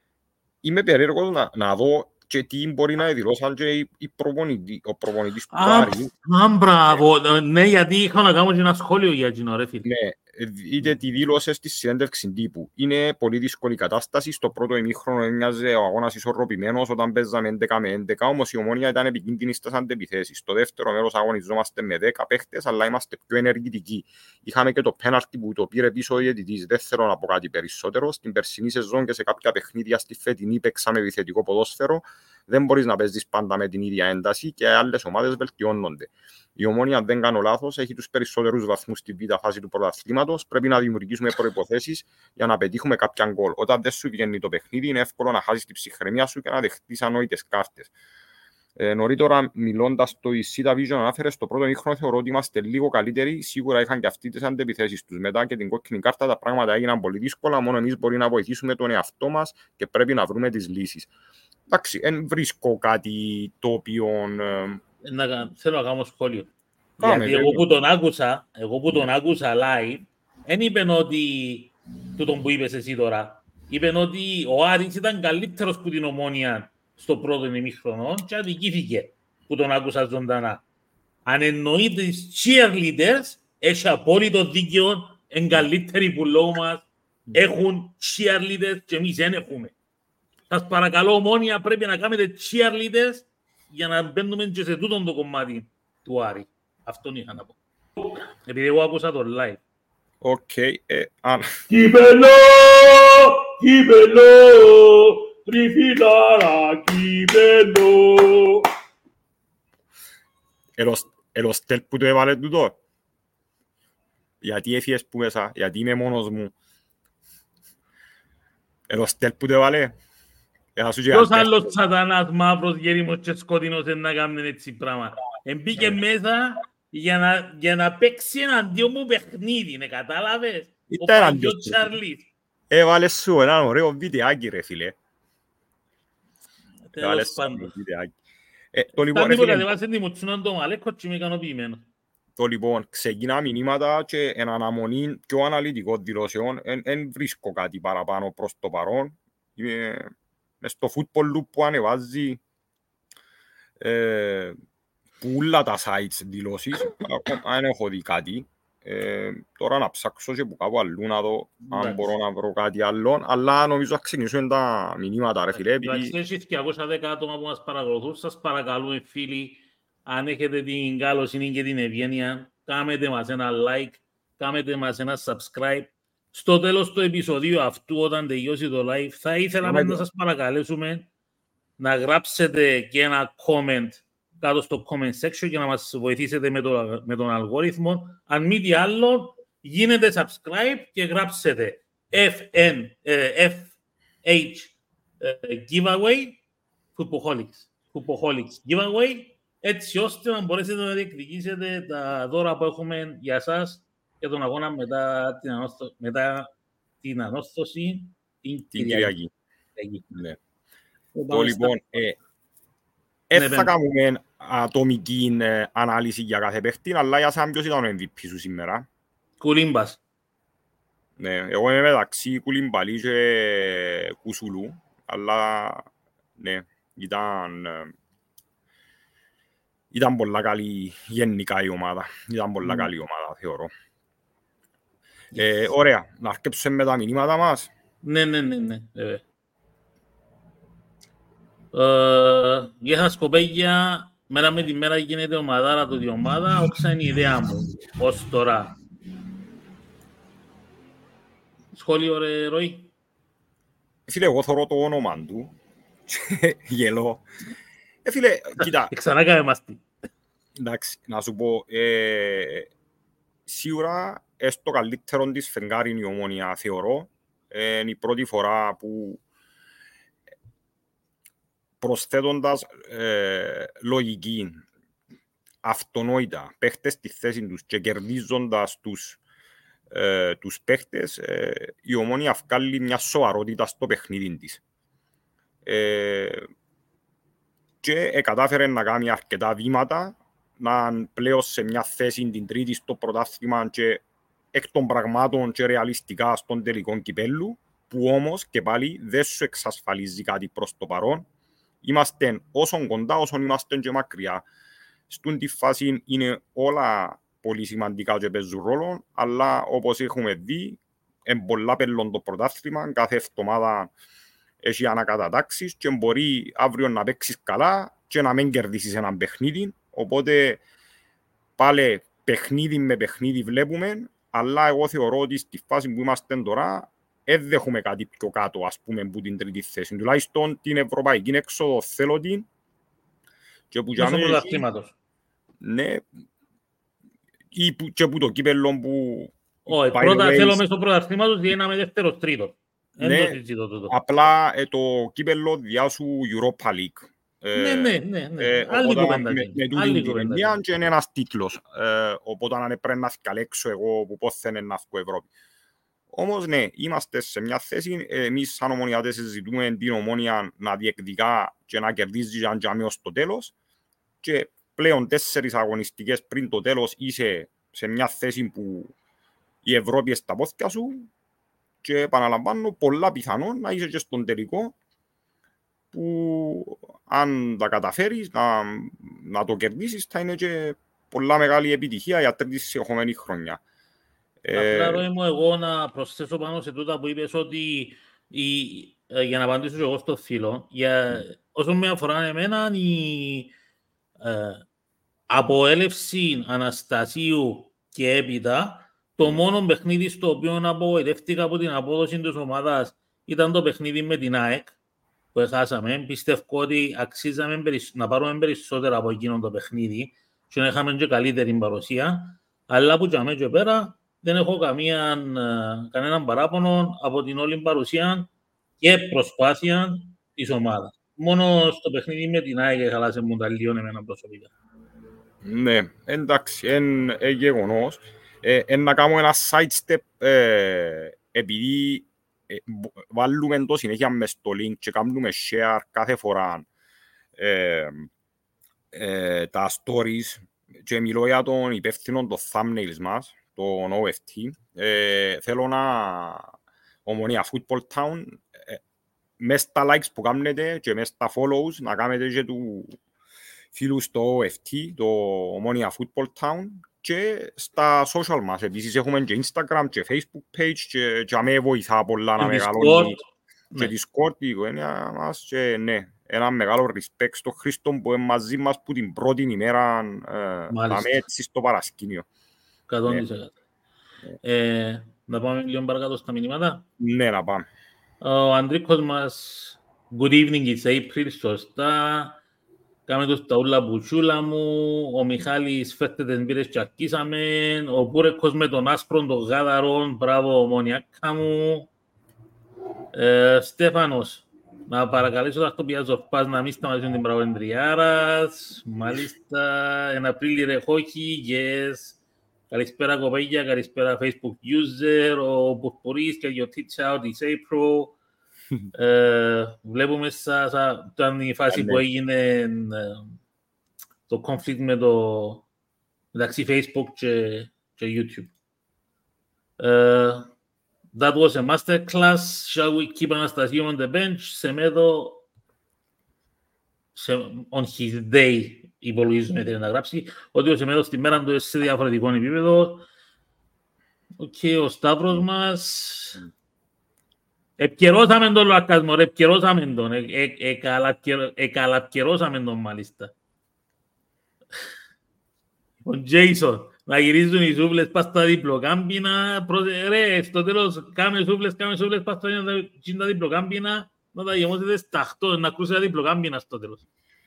[SPEAKER 2] είμαι περίεργος να δω και τι μπορεί να δηλώσαν και ο προπονητής του Άρη.
[SPEAKER 1] Μπράβο, ναι, γιατί είχα να κάνω και ένα σχόλιο για εκείνο, ρε φίλε.
[SPEAKER 2] Ναι, είτε τη δήλωσε στη συνέντευξη τύπου. Είναι πολύ δύσκολη κατάσταση. Στο πρώτο ημίχρονο έμοιαζε ο αγώνας ισορροπημένος όταν παίζαμε 11 με 11, όμως η Ομόνοια ήταν επικίνδυνη στις αντεπιθέσεις. Στο δεύτερο μέρος αγωνιζόμαστε με 10 παίχτες, αλλά είμαστε πιο ενεργητικοί. Είχαμε και το πέναλτι που το πήρε πίσω ο διαιτητής. Δεν θέλω να πω κάτι περισσότερο. Στην περσινή σεζόν και σε κάποια παιχνίδια στη φετινή παίξαμε επιθετικό ποδόσφαιρο. Δεν μπορείς να παίζεις πάντα με την ίδια ένταση και άλλες ομάδες βελτιώνονται. Η Ομόνοια, αν δεν κάνω λάθος, έχει τους περισσότερους βαθμούς στη β' φάση του πρωταθλήματος. Πρέπει να δημιουργήσουμε προϋποθέσεις για να πετύχουμε κάποια γκολ. Όταν δεν σου βγαίνει το παιχνίδι, είναι εύκολο να χάσεις την ψυχραιμία σου και να δεχτείς ανόητες κάρτες. Νωρίτερα, μιλώντας στο Isita Vision, ανάφερε στο πρώτο ημίχρονο, θεωρώ ότι είμαστε λίγο καλύτεροι. Σίγουρα είχαν και αυτοί τις αντεπιθέσεις τους. Μετά και την κόκκινη κάρτα, τα πράγματα έγιναν πολύ δύσκολα. Μόνο εμείς μπορεί να βοηθήσουμε τον εαυτό μας και πρέπει να βρούμε τις λύσεις. Εντάξει, δεν βρίσκω κάτι το οποίο.
[SPEAKER 1] Θέλω να κάνω σχόλιο. Γιατί εγώ που τον άκουσα live, δεν είπαν ότι τούτο που είπες εσύ τώρα. Είπαν ότι ο Άρης ήταν καλύτερος που την Ομόνοια στο πρώτο ημίχρονο και αδικήθηκε που τον άκουσα ζωντανά. Αν εννοεί τις cheerleaders, έχει απόλυτο δίκαιο, εν καλύτεροι που λόγω μας έχουν cheerleaders και εμείς δεν έχουμε. Σας παρακαλώ, Ομόνοια, πρέπει να κάνετε cheerleaders για να μπαίνουμε και σε τούτον το κομμάτι του Άρη. Αυτόν είχα να πω. Επειδή εγώ άκουσα το live.
[SPEAKER 2] Οκ.
[SPEAKER 1] Κύπελο, κύπελο, τριφυλάρα, κύπελο.
[SPEAKER 2] Ελοστέλ που το έβαλε τούτο. Γιατί έφυγες που μέσα, γιατί είμαι μόνος μου. Ελοστέλ που το έβαλε.
[SPEAKER 1] Ποιος άλλος σατανάς μαύρος γέριμος και σκοτεινός να κάνουν έτσι πράγμα. Μπήκε μέσα για να παίξει εναντίον μου παιχνίδι, ναι, κατάλαβες. Ο Παγιός Τσάρλις.
[SPEAKER 2] Έβαλες σου έναν ωραίο βιντεάκι, ρε φίλε.
[SPEAKER 1] Τέλος πάντων.
[SPEAKER 2] Φτάνει
[SPEAKER 1] που κατεβάσε τη μουτσούνα το μαλέκο και είμαι ικανοποιημένος.
[SPEAKER 2] Το λοιπόν, ξεκινά μηνύματα και εν αναμονή πιο αναλυτικών δηλώσεων. Εν βρίσκω κάτι παραπάνω προς το παρόν. Μες στο football loop που ανεβάζει πουλά τα sites δηλώσεις, αν έχω δει κάτι. Τώρα να ψάξω και που κάπου αλλού να δω αν μπορώ να βρω κάτι άλλο, αλλά νομίζω να ξεκινήσουμε τα μηνύματα, ρε φίλε.
[SPEAKER 1] Έχεις 210 άτομα που μας παρακολουθούν, σας παρακαλούμε φίλοι, αν έχετε την καλοσύνη και την ευγένεια, κάμετε μας ένα like, κάμετε μας ένα subscribe. Στο τέλος του επεισοδίου αυτού, όταν τελειώσει το live, θα ήθελα να σας παρακαλέσουμε να γράψετε και ένα comment κάτω στο comment section για να μας βοηθήσετε με τον αλγόριθμο. Αν μη τι άλλο, γίνετε subscribe και γράψετε FH giveaway, Footballholics giveaway, έτσι ώστε να μπορέσετε να διεκδικήσετε τα δώρα που έχουμε για σας για τον αγώνα μετά την ανόρθωση την Κυριακή.
[SPEAKER 2] Ναι. Το λοιπόν, θα κάνουμε ατομική ανάλυση για κάθε παίχτη, αλλά για σαν ποιος ήταν ο MVP σου σήμερα.
[SPEAKER 1] Κουλίμπας.
[SPEAKER 2] Ναι, εγώ είμαι μεταξύ Κουλίμπαλη και Κουσουλού, αλλά ναι, ήταν πολλά καλή γενικά η ομάδα. Ήταν πολλά καλή ομάδα, θεωρώ. Ωραία, να αρκέψουμε με τα μηνύματα μας.
[SPEAKER 1] Ναι, βέβαια. Για σας κοπέγια, μέρα με τη μέρα γίνεται ομαδάρα του τη ομάδα, όξα είναι η ιδέα μου, ως τώρα. Σχόλιο ρε Ροή.
[SPEAKER 2] Φίλε, εγώ θωρώ το όνομα του και γελώ. Φίλε, κοίτα.
[SPEAKER 1] Ξανά κάμε μας τι.
[SPEAKER 2] Εντάξει, να σου πω, σίγουρα στο καλύτερο της φεγγάρι είναι η Ομόνοια, θεωρώ. Είναι η πρώτη φορά που προσθέτοντας λογική, αυτονόητα, παίχτες στη θέση τους και κερδίζοντας τους παίχτες, η Ομόνοια βγάλει μια σοβαρότητα στο παιχνίδι της. Και κατάφερε να κάνει αρκετά βήματα, να πλέον σε μια θέση την τρίτη στο πρωτάθλημα και εκ των πραγμάτων και ρεαλιστικά στον τελικό κυπέλλου. που όμως και πάλι δεν σου εξασφαλίζει κάτι προς το παρόν. Είμαστε όσο κοντά όσο είμαστε και μακριά. Στην τη φάση είναι όλα πολύ σημαντικά και παίζουν ρόλο, αλλά όπως έχουμε δει, είναι πολλά πελών το πρωτάθλημα, κάθε εβδομάδα έχει ανακατατάξεις και μπορεί αύριο να παίξεις καλά και να μην κερδίσεις έναν παιχνίδι, οπότε πάλι παιχνίδι με παιχνίδι βλέπουμε, αλλά εγώ θεωρώ ότι στη φάση που είμαστε τώρα δεν έχουμε κάτι πιο κάτω, ας πούμε, από την τρίτη θέση. Τουλάχιστον την ευρωπαϊκή έξοδο θέλω την.
[SPEAKER 1] Μέσω πρωταθλήματος.
[SPEAKER 2] Ναι, ή και που το κύπελλο που...
[SPEAKER 1] Όχι, πρώτα θέλω μέσω πρωταθλήματος γιατί είμαι δεύτερος τρίτος.
[SPEAKER 2] Ναι, απλά το κύπελλο διάσου Europa League.
[SPEAKER 1] Ναι. Άλλη κουβέντα.
[SPEAKER 2] Με τούτη την ενία και είναι ένας τίτλος. Οπότε αν πρέπει να θυκαλέξω εγώ που πώς θέλει να βγω Ευρώπη. Όμως ναι, είμαστε σε μια θέση, εμείς σαν Ομονιάτες συζητούμε την Ομόνια να διεκδικά και να κερδίζει αν και ως το τέλος και πλέον 4 αγωνιστικές πριν το τέλος είσαι σε μια θέση που η Ευρώπη είναι στα πόθηκια σου και επαναλαμβάνω πολλά πιθανόν να είσαι και στον τελικό που αν τα καταφέρεις να το κερδίσεις θα είναι και πολλά μεγάλη επιτυχία για τρίτη συνεχόμενη χρονιά.
[SPEAKER 1] Απλά ρόιμω εγώ να προσθέσω πάνω σε τούτα που είπες ότι για να απαντήσω εγώ στο φίλο, όσο με αφορά εμένα η αποέλευση Αναστασίου και έπειτα το μόνο παιχνίδι στο οποίο απογοητεύτηκα από την απόδοση της ομάδας ήταν το παιχνίδι με την ΑΕΚ που έχασαμε. Πιστεύω ότι αξίζαμε να πάρουμε περισσότερα από εκείνο το παιχνίδι και να είχαμε και καλύτερη παρουσία, αλλά που για μένα και πέρα δεν έχω κανέναν παράπονο από την όλη παρουσία και προσπάθεια της ομάδας. Μόνο στο παιχνίδι με την ΑΕΚ χαλάσε μου τα λίγο εμένα προσωπικά.
[SPEAKER 2] Ναι, εντάξει, είναι γεγονός. Να κάνω ένα sidestep επειδή βάλουμε το συνέχεια μες στο link και κάνουμε share κάθε φορά τα stories και μιλώ για τον υπεύθυνο των thumbnails μας, τον OFT. Θέλω να Ομονία Football Town μες στα likes που κάνετε και μες στα follows να κάνετε και του φίλους στο OFT, το Ομόνια Football Town και στα social μας. Επίσης έχουμε και Instagram και Facebook page και αμέ βοηθά πολλά να μεγαλώνει και Discord η οικογένεια μας και ναι, ένα μεγάλο respect στο Χρήστο που είναι μαζί μας που την πρώτη ημέρα να με έτσι στο παρασκήνιο.
[SPEAKER 1] 100%. Να πάμε λίγο παρακάτω στα μηνύματα.
[SPEAKER 2] Ναι, να πάμε.
[SPEAKER 1] Ο Ανδρίκος μας, good evening, it's April, σωστά. Κάμε τους τα ούλα μπουτσούλα μου. Ο Μιχάλης φέρτε τις μπύρες και αρκίσαμε. Ο Πούρεκος με τον άσπρον των γάδαρων. Μπράβο, Μονιάκα μου. Στέφανος, να παρακαλέσω τα χτωπιά Ζορπάς να μην σταματήσουν την Μπραβεντριάρας. Μάλιστα, εν Απρίλη ρε χόχι, yes. Καλησπέρα κοπέγια, καλησπέρα Facebook user. Ο Πουρπουρής και ο Teach Out is April. Βλέπουμε ήταν η φάση που έγινε το conflict μεταξύ Facebook και YouTube. That was a masterclass. Shall we keep Anastasiou on the bench? Semedo on his day υπολογίζουμε θέλει να γράψει ότι ο Semedo στη μέρα του σε διαφορετικό επίπεδο. Ο Σταύρος μας επικαιρώσαμε τον λακασμό, επικαιρώσαμε τον, εκαλαπικαιρώσαμε τον μάλιστα. Ο Τζέισον, να γυρίζουν οι σούβλες πας στα διπλοκάμπινα, ρε, στο τέλος κάμε σούβλες πας στα διπλοκάμπινα, να τα γεμώσετε σταχτό, να κρούσει τα διπλοκάμπινα στο τέλος.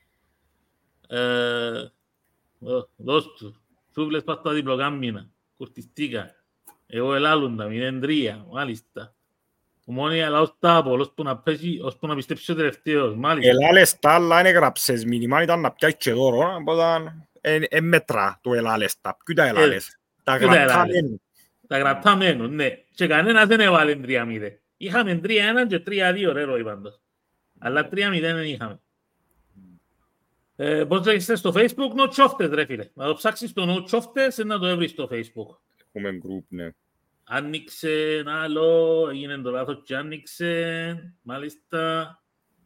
[SPEAKER 1] Δώσ' του, σούβλες πας στα διπλοκάμπινα, κουρτιστήκα, εγώ ελάλλοντα, 0-3, μάλιστα. Ομόνια λαός τάπο, ώσπου να πιστέψει ο τελευταίος, μάλιστα.
[SPEAKER 2] Ελάλες τα άλλα είναι γραψές, μήνυμα ήταν να πιάσει και δώρο, οπότε μέτρα το ελάλες τα. Ποιο τα ελάλες, τα γραπταμένου.
[SPEAKER 1] Τα γραπταμένου, ναι. Και κανένας δεν έβαλε 3-0. Είχαμε 3-1 και 3-2 ρε ρόι πάντως. Αλλά 3-0 δεν είχαμε. Πώς λέγεστε στο Facebook, νοτσόφτες ρε φίλε. Να το ψάξεις στο νοτσόφτες να το έβρεις στο Facebook.
[SPEAKER 2] Έχουμε group, ναι.
[SPEAKER 1] Άνοιξε άλλο, έγινε το λάθος και άνοιξε, μάλιστα.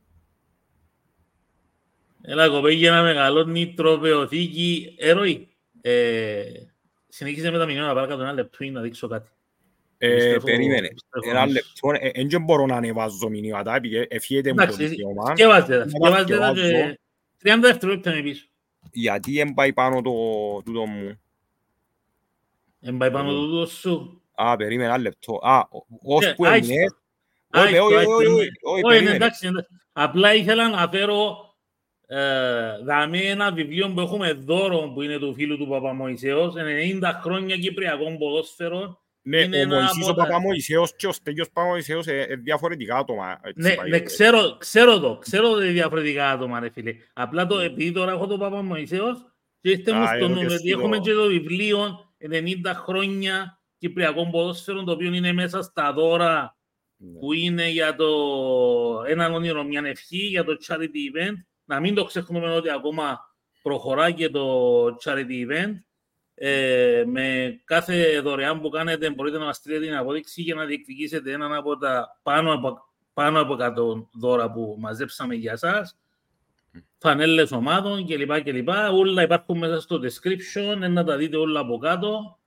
[SPEAKER 1] Έλα κοπέγγι να μεγαλώνει τροπεοθήκη ερωή. Συνεχίσε με τα μηνύματα παρακάτω ένα λεπτό να δείξω κάτι.
[SPEAKER 2] Περίμενε, ένα λεπτό, δεν μπορώ να ανεβάζω μηνύματα, επειδή εφιέται μου το δικαίωμα.
[SPEAKER 1] Σκεύαζε τα και 30 δευτερόλεπτα με πίσω.
[SPEAKER 2] Γιατί δεν πάει πάνω το τούτο μου.
[SPEAKER 1] Δεν πάει πάνω το τούτο σου.
[SPEAKER 2] Περίμενε ένα λεπτό. Ώσπου έμεινε.
[SPEAKER 1] Όχι, εντάξει. Απλά ήθελα να φέρω δάμε ένα βιβλίο που έχουμε δώρο που είναι του φίλου του Παπαμωυσέως, 90 χρόνια Κυπριακών ποδόσφαιρων.
[SPEAKER 2] Ναι, ο Μωυσής ο Παπαμωυσέως και ο Στέλιος Παπαμωυσέως διαφορετικά άτομα.
[SPEAKER 1] Ναι, ξέρω ότι διαφορετικά άτομα, ρε φίλε. Απλά επειδή τώρα έχω το Παπαμωυσέως και είστε μου στο νου, γιατί έχουμε και το βιβλίο 90 χρόνια Κυπριακών ποδόσφαιρων, το οποίο είναι μέσα στα δώρα που είναι για το έναν όνειρο, μια ευχή, για το charity event. Να μην το ξεχνούμε ότι ακόμα προχωρά και το charity event. Με κάθε δωρεάν που κάνετε μπορείτε να μας στείλετε την απόδειξη για να διεκδικήσετε έναν από τα πάνω από 100 δώρα που μαζέψαμε για σας. Φανέλες ομάδων κλπ. Όλα υπάρχουν μέσα στο description, να τα δείτε όλα από κάτω.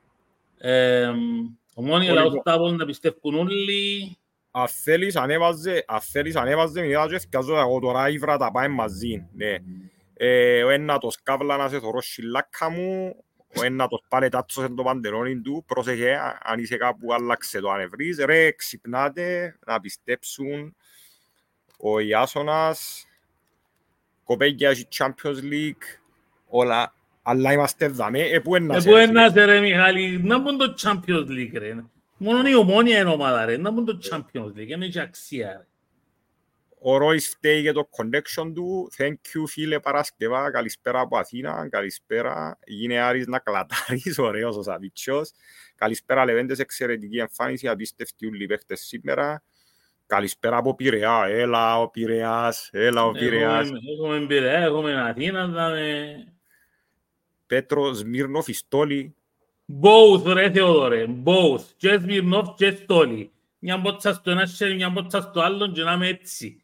[SPEAKER 1] Ομόνια λαός τάβων να πιστεύουν όλοι.
[SPEAKER 2] Αν θέλεις ανέβαζε μηνύματα και θυκάζω εγώ τώρα ήβρα τα πάμε μαζί. Ο ένατος καύλα να σε θωρώ σιλάκα μου, ο ένατος πάλι τάτσος εν το παντελόνι του, πρόσεχε αν είσαι κάπου άλλαξε το ανεβρείς. Ρε ξυπνάτε να πιστέψουν ο Ιάσονας, κοπέγγια έχει Champions League, όλα, αλλά είμαστε δαμέ, πού
[SPEAKER 1] ένασε ρε Μιχάλη, να μπουν το Champions League ρε. Μόνο η Ομόνια είναι ομάδα ρε, να μπουν το Champions League, είναι και αξία ρε.
[SPEAKER 2] Ο Ρόις φταίει για το connection του. Thank you φίλε Παρασκευά. Καλησπέρα από Αθήνα. Καλησπέρα. Γίνε Άρης να κλατάρεις. Ωραίος ο Σαβίτσιος. Καλησπέρα Λεβέντες. Εξαιρετική εμφάνιση. Απίστευτοι ούλοι παίχτες σήμερα. Καλησπέρα από Πειραιά. Έλα ο Πειραιάς. Έλα ο Πειραιάς.
[SPEAKER 1] Έχουμε Πειραιά. Έχουμε Αθήνα.
[SPEAKER 2] Πέτρο Σμύρνοφ Ιστόλη.
[SPEAKER 1] Both ρε Θεόδωρε. Both. Και Σμύρνοφ και Στόλη. Μια μπότσα στο ένα χέρι, μια μπότσα στο άλλο και να είμαι έτσι.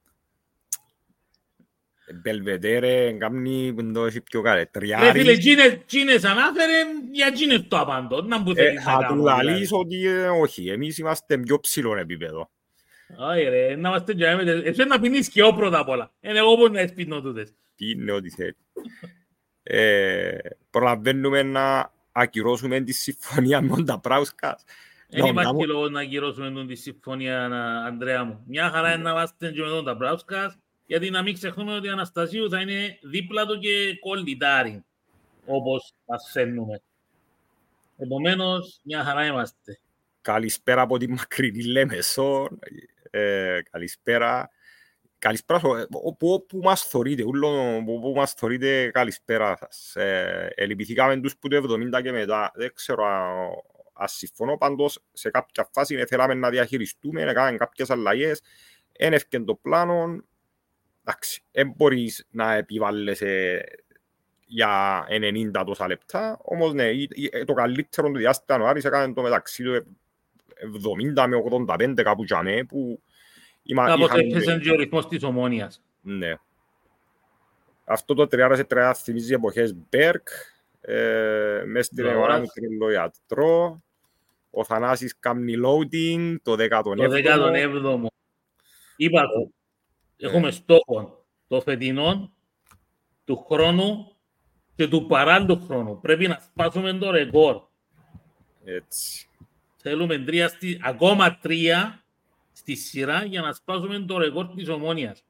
[SPEAKER 2] Μπελβετέρε, εγκάμνη που το έχει πιο καλέ.
[SPEAKER 1] Ρε φίλε, τσίνες ανάφερε, για τσίνες το απάντω. Να που θέλεις να
[SPEAKER 2] κάνω. Θα του λαλείς ότι όχι, εμείς είμαστε πιο ψηλό επίπεδο.
[SPEAKER 1] Όχι ρε, να είμαστε και έμετες. Εσύ να πίνεις και ο πρώτα απ' όλα. Είναι εγώ που να εσπίνω τούτες.
[SPEAKER 2] Πίνε ό,τι θέλει. Προλαβαίνουμε να ακυρώσουμε τη συμφωνία με τον Ταπράουσκας.
[SPEAKER 1] Δεν υπάρχει λόγο να ακυρώσουμε τη συμφωνία, Ανδρέα μου. Μια χαρά είναι να είμαστε και με τον Ταπράουσκας. Γιατί να μην ξεχνούμε ότι ο Αναστασίου θα είναι δίπλα του και κολλητάρι, όπως μαθαίνουμε. Επομένως, μια χαρά είμαστε.
[SPEAKER 2] Καλησπέρα από τη μακρινή Λέμεσο. Καλησπέρα. Καλησπέρα όπου μας θωρείτε. Όπου μας θωρείτε, καλησπέρα σας. Ελυπηθήκαμε τους που το 70 και μετά. Δεν ξέρω αν συμφωνώ. Πάντως, σε κάποια φάση θέλαμε να διαχειριστούμε, να κάνουμε κάποιες αλλαγές. Ένευκεν το πλάνο. Εντάξει, δεν μπορείς να επιβάλλεσαι για 90 τόσα λεπτά, όμως ναι, το καλύτερο του διάστημα ο Άρης έκανε το μεταξύ του 70 με 85 κάπου τζαμέ που
[SPEAKER 1] κάπως έπαιζε και ο ρυθμός της Ομόνιας.
[SPEAKER 2] Ναι. Αυτό το 3-3 θυμίζει εποχές Μπέρκ, μες στην αγορά του τριλογιατρό, ο Θανάσης κάνει loading, το 17ο.
[SPEAKER 1] Είπα το. Έχουμε στόχο το φετινό, του χρόνου και του παράλληλου χρόνου. Πρέπει να σπάσουμε το ρεκόρ.
[SPEAKER 2] Έτσι.
[SPEAKER 1] Θέλουμε ακόμα 3 στη σειρά για να σπάσουμε το ρεκόρ της Ομόνιας.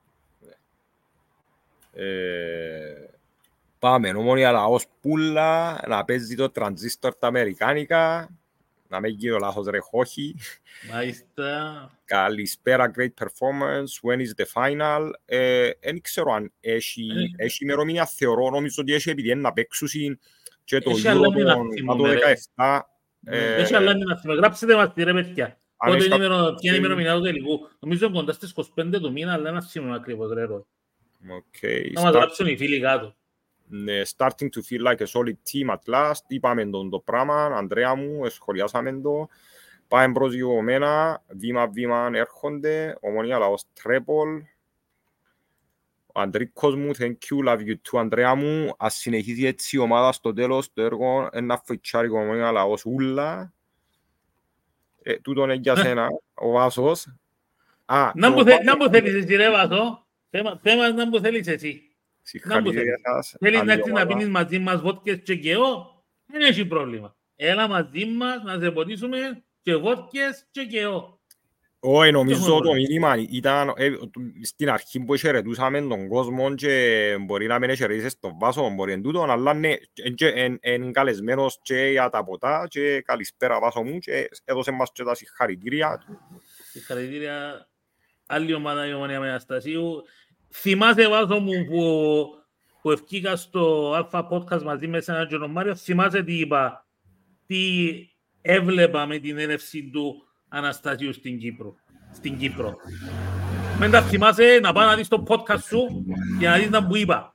[SPEAKER 2] Πάμε, Ομόνια λαός πουλα, να παίζει το τρανζίστορ τα αμερικάνικα. Να μην γίνω λάθος ρε χόχι.
[SPEAKER 1] Μάλιστα.
[SPEAKER 2] Καλησπέρα, great performance. When is the final? Δεν ξέρω αν έχει ημερομηνία, θεωρώ, νομίζω ότι έχει επειδή να παίξουσιν και το Euro το 17.
[SPEAKER 1] Έχει αλλά να θυμώ. Γράψετε μας τη ρε παιδιά. Πότε είναι η ημερομηνία του τελικού. Νομίζω κοντά στις 25 του μήνα, αλλά να θυμώ ακριβώς ρε ρόι. Να μας γράψουν οι φίλοι κάτω.
[SPEAKER 2] Starting to feel like a solid team at last. Είπαμε το πράγμα, Ανδρέα μου, σχολιάσαμε το. Πάμε προς γιωμένα, βήμα-βήμα έρχονται. Ομονία Λαός Τρέπολ. Ο Αντρίκος μου, thank you, love you too, Ανδρέα μου. Ας συνεχίσει έτσι η ομάδα στο τέλος, το έργο, ένα φοητσάρικο Ομονία Λαός ούλα. Τούτον είναι για σένα, ο Βάσος.
[SPEAKER 1] Να μου θέλεις εσύ ρε Βάσο, θέμα να μου θέλεις εσύ.
[SPEAKER 2] Συγχαρητήρια σας.
[SPEAKER 1] Θέλεις να έρθεις να πίνεις μαζί μας βότκες και καιό, δεν έχει πρόβλημα. Έλα μαζί μας να σε ποτίσουμε και βότκες και καιό.
[SPEAKER 2] Όχι, νομίζω το μήνυμα ήταν στην αρχή που χαιρετούσαμε τον κόσμο και μπορεί να μην χαιρετήσεις τον Βάσο, μπορεί εν τούτον, αλλά είναι καλεσμένος και για τα ποτά και καλησπέρα Βάσο μου και έδωσε μας και τα συγχαρητήρια.
[SPEAKER 1] Συγχαρητήρια, άλλη ομάδα η Ομονία με Αναστασίου. Θυμάσαι Βάσο μου που ευκήκα στο Alpha Podcast μαζί με εσένα και τον Μάριο, θυμάσαι τι είπα, τι έβλεπα με την έλευση του Αναστασίου στην Κύπρο. Μεν τα θυμάσαι να πάω να δεις το podcast σου για να δεις να που είπα.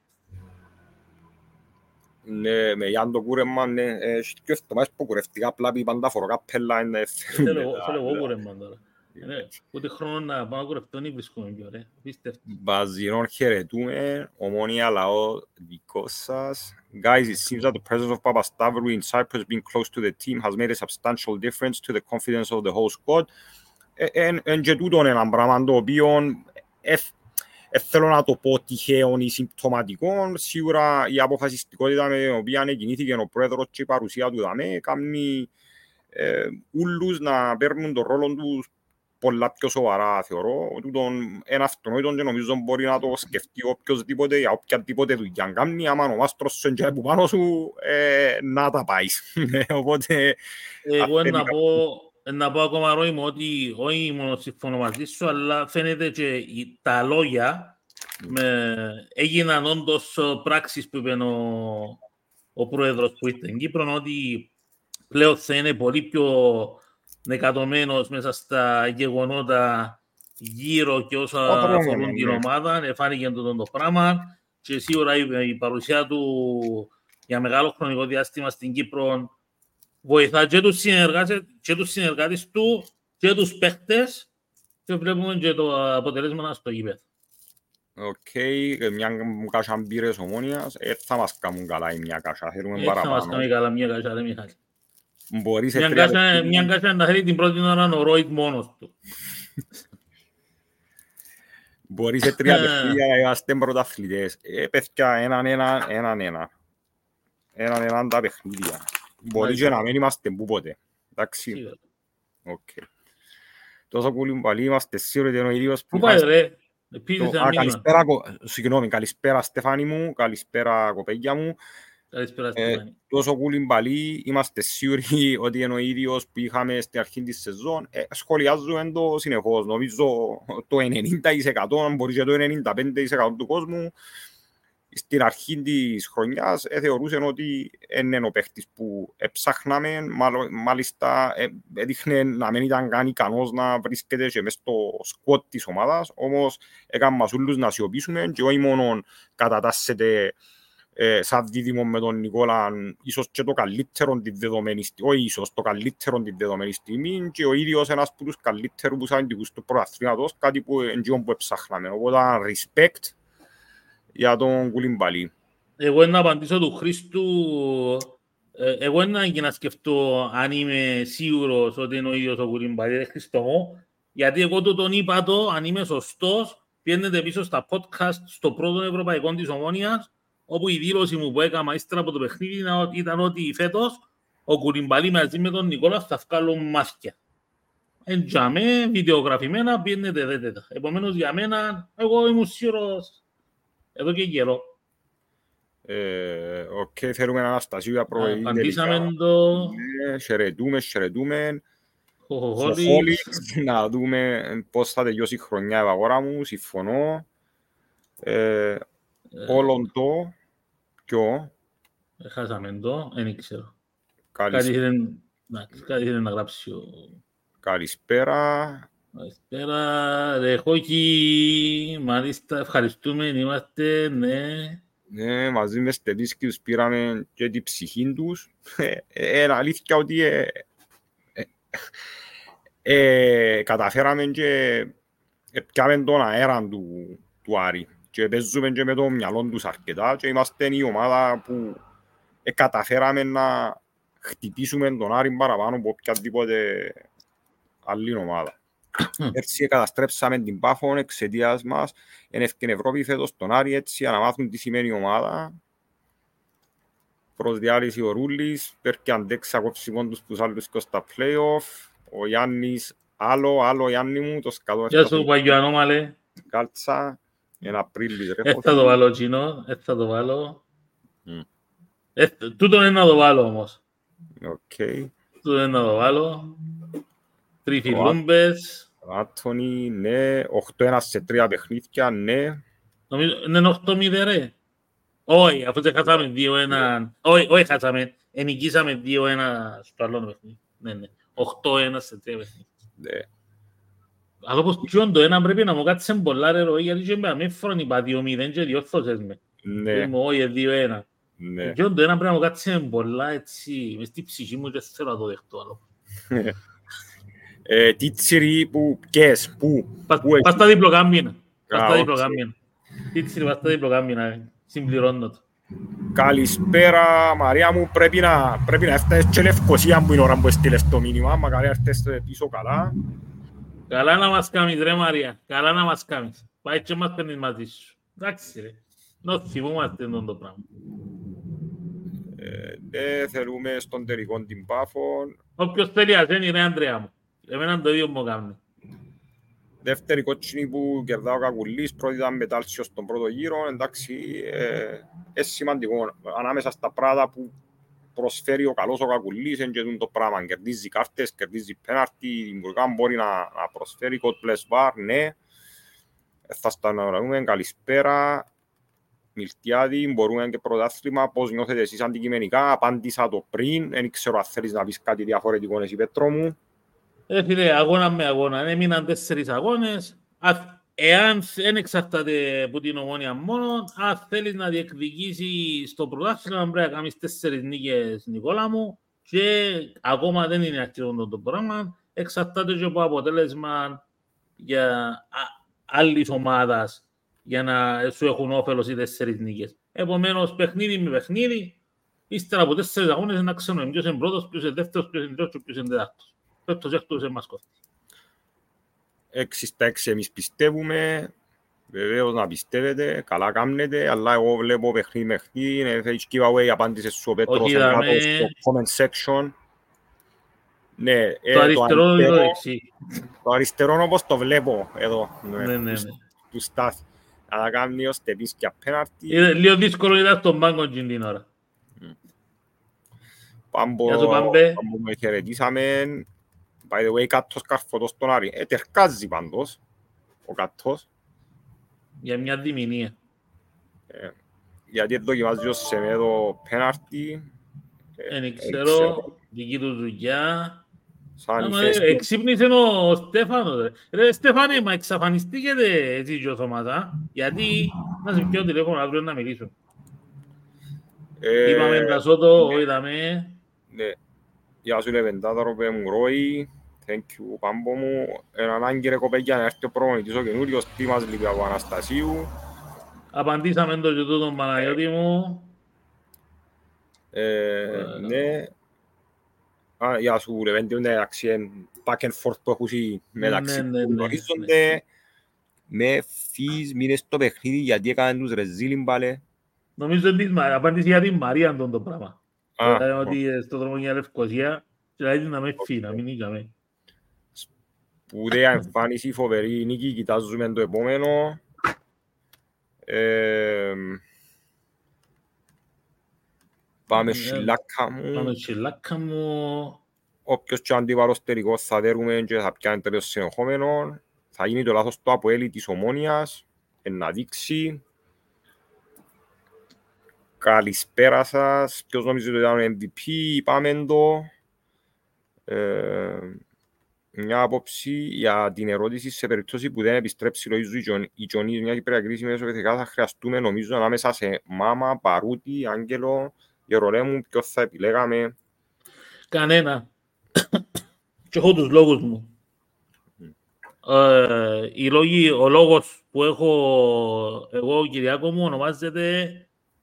[SPEAKER 2] Ναι, με Γιάννη το κούρεμα, ναι, και εβδομάδες που κουρευτικά απλά πήγαν τα φοροκαπέλα.
[SPEAKER 1] Θέλω εγώ κούρεμα τώρα. Ούτε χρόνο να πάω να κουρευτώ ή βρίσκομαι πιο ωραία.
[SPEAKER 2] Μπαζινών χαιρετούμε, Ομόνια Λαό δικό σας. Guys, it seems that the presence of Papastavroou in Cyprus being close to the team has made a substantial difference to the confidence of the whole squad. Εν και τούτον έναν πράγμα το οποίο θέλω να το πω τυχαίων ή συμπτωματικών. Σίγουρα η αποφασιστικότητα με την οποία κινήθηκε ο πρόεδρος και η παρουσία του δαμέ κάνει ούλους να παίρνουν τον ρόλο τους πολλά πιο σοβαρά, θεωρώ. Ένα αυτονόητο και νομίζω μπορεί να το σκεφτεί οποιοσδήποτε για οποιαδήποτε δουλειά κάνει. Άμα ο μάστρος σου είναι πάνω σου, να τα πάει. Οπότε...
[SPEAKER 1] Εγώ να πω ακόμα Ρόι μου ότι όχι μόνο συμφωνώ μαζί σου, αλλά φαίνεται και τα λόγια έγιναν όντως πράξεις που είπε ο πρόεδρος που ήρθε στην Κύπρο, ότι πλέον θα είναι πολύ πιο νεκατωμένος μέσα στα γεγονότα γύρω και όσα αφορούν την ομάδα. Φάνηκε το πράγμα και σίγουρα η παρουσία του για μεγάλο χρονικό διάστημα στην Κύπρο βοηθά και τους συνεργάτες του και τους παίχτες και βλέπουμε και το αποτελέσμα στο γήπεδο.
[SPEAKER 2] Οκ, μια κάσσα μπύρες Ομόνιας, θα μας κάνουν καλά η μια κάσσα, θέλουμε παραπάνω.
[SPEAKER 1] Θα μας κάνουν καλά μια κάσσα, δεν Μιχάλη.
[SPEAKER 2] Μια
[SPEAKER 1] κάσσα να θέλει την πρώτη ώρα ο Ρόιτ μόνος του.
[SPEAKER 2] Μπορεί σε 3 παιχνίδια να είμαστε πρωταθλητές. Παιδιά, έναν τα παιχνίδια. Μπορεί και να μην είμαστε που ποτέ. Εντάξει. Οκ. Τόσο κουλυμπαλί είμαστε σίγουροι ότι είναι ο ίδιος που...
[SPEAKER 1] Πού πάει ρε.
[SPEAKER 2] Καλησπέρα Στεφάνη μου, καλησπέρα κοπέγια μου. Τόσο κουλυμπαλί είμαστε σίγουροι ότι είναι ο ίδιος που είχαμε στην αρχή της σεζόν. Σχολιάζουμε το συνεχώς. Νομίζω το 90% μπορεί και το 95% του κόσμου στην αρχή της χρονιάς θεωρούσαν ότι είναι ο παίχτης που έψαχναμε, μάλιστα έδειχνε να μην ήταν καν ικανός να βρίσκεται και μες στο σκοτ της ομάδας, όμως έκαμε μας όλους να σιωπήσουμε και όχι μόνο κατατάσσεται σαν δίδυμο με τον Νικόλα, ίσως και το καλύτερο τη δεδομένη στιγμή, όχι ίσως, το καλύτερο τη δεδομένη στιγμή και ο ίδιος ένας από τους καλύτερους αμυντικούς του πρωταθλήματος, κάτι που εντύπωση που έψαχναμε, οπότε respect για τον Κουλιμπαλί.
[SPEAKER 1] Εγώ να απαντήσω του Χρήστου, εγώ να σκεφτώ αν είμαι σίγουρος ότι είναι ο ίδιος ο Κουλιμπαλί, Χριστό μου, γιατί εγώ τον είπα αν είμαι σωστός, πιένετε πίσω στα podcast στο πρώτο ευρωπαϊκό της Ομόνιας, όπου η δήλωση μου που έκανα ύστερα από το παιχνίδι ήταν ότι φέτος ο Κουλιμπαλί μαζί με τον Νικόλα θα βγάλουν μάσκια. Εντιαμέ, βιντεογραφημένα, πιένετε δέτε τα. Επομένως για μένα, εγώ ήμουν σίγουρος εδώ και καιρό.
[SPEAKER 2] Οκ, θέλουμε Αναστασίου για πρωί.
[SPEAKER 1] Απαντήσαμε το...
[SPEAKER 2] Χαιρετούμε. Να δούμε πώς θα τελειώσει η χρονιά, αγορά μου, συμφωνώ. Όλον το ποιο.
[SPEAKER 1] Χάσαμε το, δεν ξέρω. Κάτι ήθελε να γράψει ο...
[SPEAKER 2] Καλησπέρα.
[SPEAKER 1] Καλησπέρα, ρε Χόκι, μάλιστα, ευχαριστούμε, είμαστε, ναι.
[SPEAKER 2] Ναι, μαζί με Στεβίσκη τους πήραμε και την ψυχή τους. Είναι αλήθεια ότι καταφέραμε και πιάμε τον αέρα του Άρη και παίζουμε και με το μυαλό τους αρκετά και είμαστε η ομάδα που καταφέραμε να χτυπήσουμε τον Άρη παραπάνω από οποιαδήποτε άλλη ομάδα. Έτσι καταστρέψαμε την Πάφο εξαιτίας μας. Είναι ευκαιρία Ευρώπη φέτος τον Άρη έτσι να μάθουν τι σημαίνει η ομάδα. Προς διάλυση ο Ρούλης, πέρκει αντέξει ακόψιμον τους τους άλλους και στα play-off. Ο Γιάννης, άλλο Γιάννη μου, το σκατό.
[SPEAKER 1] Γεια σου Παγιωανόμαλε.
[SPEAKER 2] Κάλτσα, εν Απρίλης ρε.
[SPEAKER 1] Θα το βάλω Τζίνο, θα το βάλω. Τούτο είναι να το βάλω όμως. Τούτο είναι να το βάλω. Τριφιλούμπες.
[SPEAKER 2] Ο Άντωνη, ναι. 8-1 σε 3 παιχνίδια, ναι.
[SPEAKER 1] Νομίζω είναι 8-0 ρε. Όχι, αφού δεν χάσαμε 2-1. Όχι χάσαμε. Ενικήσαμε 2-1 στο άλλο παιχνίδι. Ναι. 8-1 σε 3 παιχνίδια. Αλλά πως ποιον το ένα πρέπει να μου κάτσε πολλά ρε ροή, γιατί και με φορών είπα 2-0 και διόρθωσες με.
[SPEAKER 2] Ναι.
[SPEAKER 1] Όχι, 2-1. Ποιον το ένα πρέπει να μου κάτσε πολλά έτσι, μες στη ψυχή μου και θέλω να το δεχτώ άλλο.
[SPEAKER 2] Τίτσιρι που πιες, πού.
[SPEAKER 1] Πας στα διπλοκάμινα. Τίτσιρι πας στα διπλοκάμινα, συμπληρώνω το.
[SPEAKER 2] Καλησπέρα Μαρία μου, πρέπει να έφτασες και Λευκοσία που είναι ώρα που έστειλες το μήνυμα, μακάρι έρθες πίσω καλά.
[SPEAKER 1] Καλά να μας κάνεις ρε Μαρία, καλά να μας κάνεις. Πάει και μας παίρνεις μαζί σου. Εντάξει ρε, να θυμούμαστε το πράγμα.
[SPEAKER 2] Ναι, θέλουμε στον τελικό την Πάφο.
[SPEAKER 1] Όποιος θέλει ασένει ρε Ανδρέα μου, εμένα το ίδιο μου κάνει.
[SPEAKER 2] Δεύτερη κότσινη που κερδά ο Κακουλής, πρώτη ήταν μετάλσιο στον πρώτο γύρο, εντάξει, είναι σημαντικό. Ανάμεσα στα πράγματα που προσφέρει ο καλός ο Κακουλής, είναι το πράγμα. Κερδίζει κάρτες, κερδίζει πέναρτι, δημιουργικά μπορεί να προσφέρει. God bless bar, ναι. Θα σταναρούμε, καλησπέρα. Μιλτιάδη, μπορούμε και πρωτάθλημα. Πώς νιώθετε εσείς αντικειμενικά, απάντησα το πριν. Δεν ξέρω αν θέλεις να πεις κάτι διαφορετικό εσύ Πέτρο μου.
[SPEAKER 1] Φίλε, αγώνα με αγώνα. Έμειναν 4 αγώνες. Εάν δεν εξαρτάται από την Ομόνια μόνο, αν θέλεις να διεκδικήσεις στο πρωτάθλημα, πρέπει να κάνεις 4 νίκες, Νικόλα μου, και ακόμα δεν είναι αρκετό το πράγμα. Εξαρτάται και από αποτέλεσμα για άλλης ομάδας για να σου έχουν όφελος οι 4 νίκες. Επομένως, παιχνίδι με παιχνίδι, ύστερα από 4 αγώνες να ξέρουμε ποιος είναι πρώτος, ποιος είναι δεύτερος, ποιος είναι τρίτος, ποιος είναι τέταρτος. Πέπτος έκτος είναι μας κόφτει.
[SPEAKER 2] 6-6 εμείς πιστεύουμε, βεβαίως να πιστεύετε, καλά κάνετε, αλλά εγώ βλέπω παιχνίδι με παιχνίδι, FH giveaway, απάντησε σου ο Πέτρος στο comment section. Ναι,
[SPEAKER 1] το αριστερό είναι το δεξί.
[SPEAKER 2] Το αριστερό όπως το βλέπω εδώ,
[SPEAKER 1] ναι.
[SPEAKER 2] του Στάθη. Αλλά κάνει ως τεπίς και απέναρτη.
[SPEAKER 1] Λίγο δύσκολο ήταν στον πάγκο την ώρα.
[SPEAKER 2] Πάμπο με χαιρετήσαμε. By the way, κάτος καρφωτός στον Άρη. Τερκάζει πάντως ο κάτος.
[SPEAKER 1] Για μια διμηνία.
[SPEAKER 2] Γιατί δοκιμάζει ο Σεμέδο πέναρτη.
[SPEAKER 1] Δεν ξέρω, δική του δουλειά. Εξύπνησε ο Στέφανος. Ρε Στέφανε, μα εξαφανιστήκετε έτσι και ως ομάδα. Γιατί να σε πιω τηλέφωνο αύριο να μιλήσω. Είπαμε εντασότο, είδαμε.
[SPEAKER 2] Ναι. Γεια σου Λεβεντάδαρο, πέ μου Ρόι. Thank you, Πάμπο μου. Έναν άγκυρε κοπέγια να έρθει ο προπονητής ο καινούριος. Τι μας λείπει από Αναστασίου.
[SPEAKER 1] Απαντήσαμε το και τούτον Παναγιώτη μου.
[SPEAKER 2] Ναι. Γεια σου Λεβέντη, είναι εντάξει, back and forth που έχουν μεταξύ που γνωρίζονται. Με φύς, μείνε στο παιχνίδι γιατί έκαναν τους ρεζίλιν πάλι.
[SPEAKER 1] Νομίζω ότι απάντησε για την Μαρία το πράγμα. Ότι στο δρόμο για Λευκοσία και δηλαδή να με φύει, να μην είχαμε.
[SPEAKER 2] Σπουδαία εμφάνιση, φοβερή νίκη, κοιτάζουμε το επόμενο. Πάμε
[SPEAKER 1] σιλάκα μου.
[SPEAKER 2] Όποιος και αντιβάλλος τελικός θα δέρουμε και θα πιάνει τελείως συνεχόμενο. Θα γίνει το λάθος το Αποέλη της Ομόνιας. Να δείξει. Καλησπέρα σας. Ποιος νομίζει ότι ήταν ο MVP. Πάμε το. μια άποψη για την ερώτηση σε περίπτωση που δεν επιστρέψει η Τζονή μια Κυπριακή κρίση μέσω πεθικά θα χρειαστούμε νομίζω ανάμεσα σε Μάμα, Παρούτη, Άγγελο, Γερολέμου, ποιο θα επιλέγαμε.
[SPEAKER 1] Κανένα. Και έχω τους λόγους μου. Ο λόγος που έχω εγώ, ο Κυριάκο μου, ονομάζεται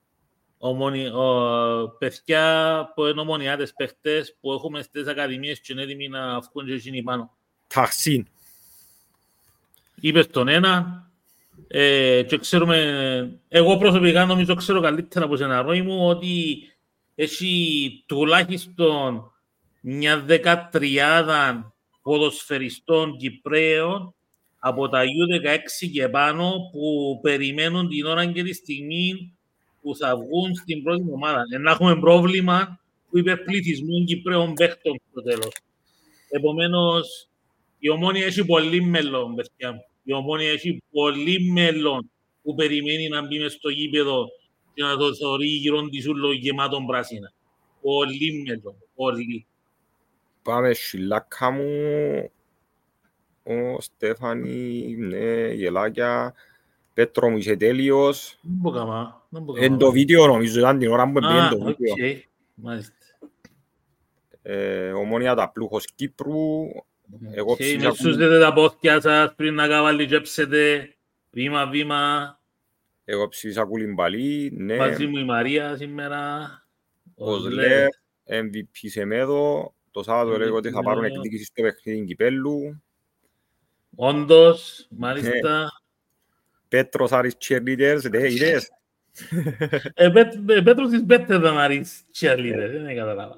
[SPEAKER 1] παιδιά που είναι ομονιάτες παίχτες που έχουμε στις ακαδημίες και είναι έτοιμοι να βγουν και εκείνοι πάνω.
[SPEAKER 2] Ταξίν.
[SPEAKER 1] Είπες τον ένα και ξέρουμε, εγώ προσωπικά νομίζω ξέρω καλύτερα από σένα Ρόη μου ότι έχει τουλάχιστον μια 13 ποδοσφαιριστών Κυπραίων από τα U16 και πάνω που περιμένουν την ώρα και τη στιγμή που θα βγουν στην πρώτη ομάδα. Να έχουμε πρόβλημα του υπερπληθυσμού Κυπραίων παίχτων στο τέλος. Επομένως, η Ομόνοια έχει πολύ μέλλον, παιδιά μου. Η Ομόνοια έχει πολύ μέλλον που περιμένει να μπει μες στο γήπεδο και να το θεωρεί γύρω της ούλο γεμάτον πράσινα. Πολύ μέλλον, πολύ.
[SPEAKER 2] Πάμε σιλάκα μου, ο Στέφανη, ναι, γελάκια, Πέτρο μου είσαι τέλειος. Εν το βίντεο νομίζω ήταν την ώρα που μπήκε το βίντεο.
[SPEAKER 1] Μάλιστα.
[SPEAKER 2] Ομόνοια τα πλούχος Κύπρου.
[SPEAKER 1] Με σούζετε τα πόθηκια σας πριν να καβαλιτζέψετε βήμα-βήμα.
[SPEAKER 2] Εγώ ψήφισα Κουλιμπαλί, ναι.
[SPEAKER 1] Μαζί μου η Μαρία σήμερα.
[SPEAKER 2] Ο Σλεφ, MVP σε Μέδο. Το Σάββατο λέγω ότι θα πάρουν εκδίκηση στο παιχνίδι Κυπέλλου.
[SPEAKER 1] Όντως, μάλιστα.
[SPEAKER 2] Πέτρος Άρης Cheerleaders, είδες.
[SPEAKER 1] Πέτρος is better than Άρης Cheerleaders, δεν καταλάβα.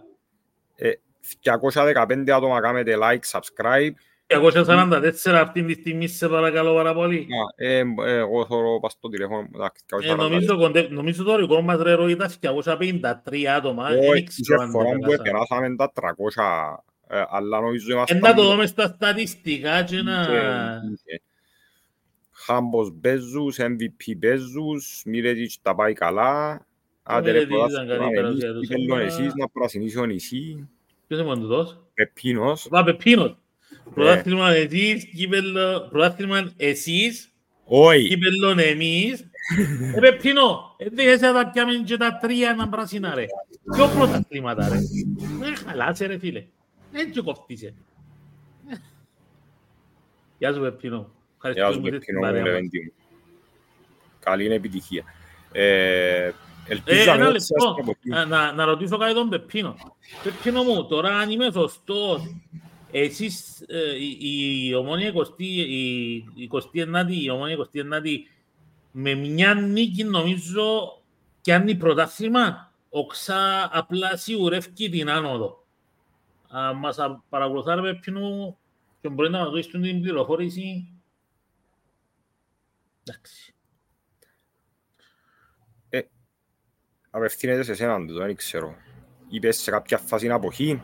[SPEAKER 2] 215 άτομα κάνετε like, subscribe.
[SPEAKER 1] 244 αυτήν τη στιγμή σε παρακαλώ πάρα πολύ.
[SPEAKER 2] Εγώ θέλω πας στο τηλέφωνο.
[SPEAKER 1] Νομίζω το ρεκόρ μας ρε ήταν 253 άτομα.
[SPEAKER 2] Όχι, σε φορά που περάσαμε τα 300, αλλά νομίζω είμαστε...
[SPEAKER 1] Να το δούμε στα στατιστικά και να...
[SPEAKER 2] Χάμπος Μπέζους, MVP Μπέζους, Μιρέτιτς τα πάει καλά. Άντε ρε εσείς να πρασινίσει ο νησί.
[SPEAKER 1] Ποιος είναι μοντωτός?
[SPEAKER 2] Πεπίνος.
[SPEAKER 1] Πεπίνος. Πρωτάθλημα εσείς, κύπελλον εμείς. Πεπίνο, δεν θα πιάμε και τα 3 να πράσινα ρε. Ποιο πρωτάθληματα ρε. Χαλάσε ρε φίλε. Έτσι κοφτήσε. Γεια σου Πεπίνο.
[SPEAKER 2] Γεια σου Πεπίνο μου λεβέντη μου. Καλή είναι επιτυχία.
[SPEAKER 1] Ένα λεπτό, να ρωτήσω κάτι τον Πεπίνο. Πεπίνο μου, τώρα αν είμαι σωστός, εσείς η Ομόνοια 29η με μια νίκη νομίζω και αν είναι πρωτάθλημα, οξά απλά σιγουρεύει την άνοδο. Μας παρακολουθάρε Πεπίνο μου και μπορεί να μας δώσουν την πληροφόρηση. Εντάξει.
[SPEAKER 2] Απευθύνεται σε σέναν του, δεν ξέρω. Είπες σε κάποια φάση είναι αποχή.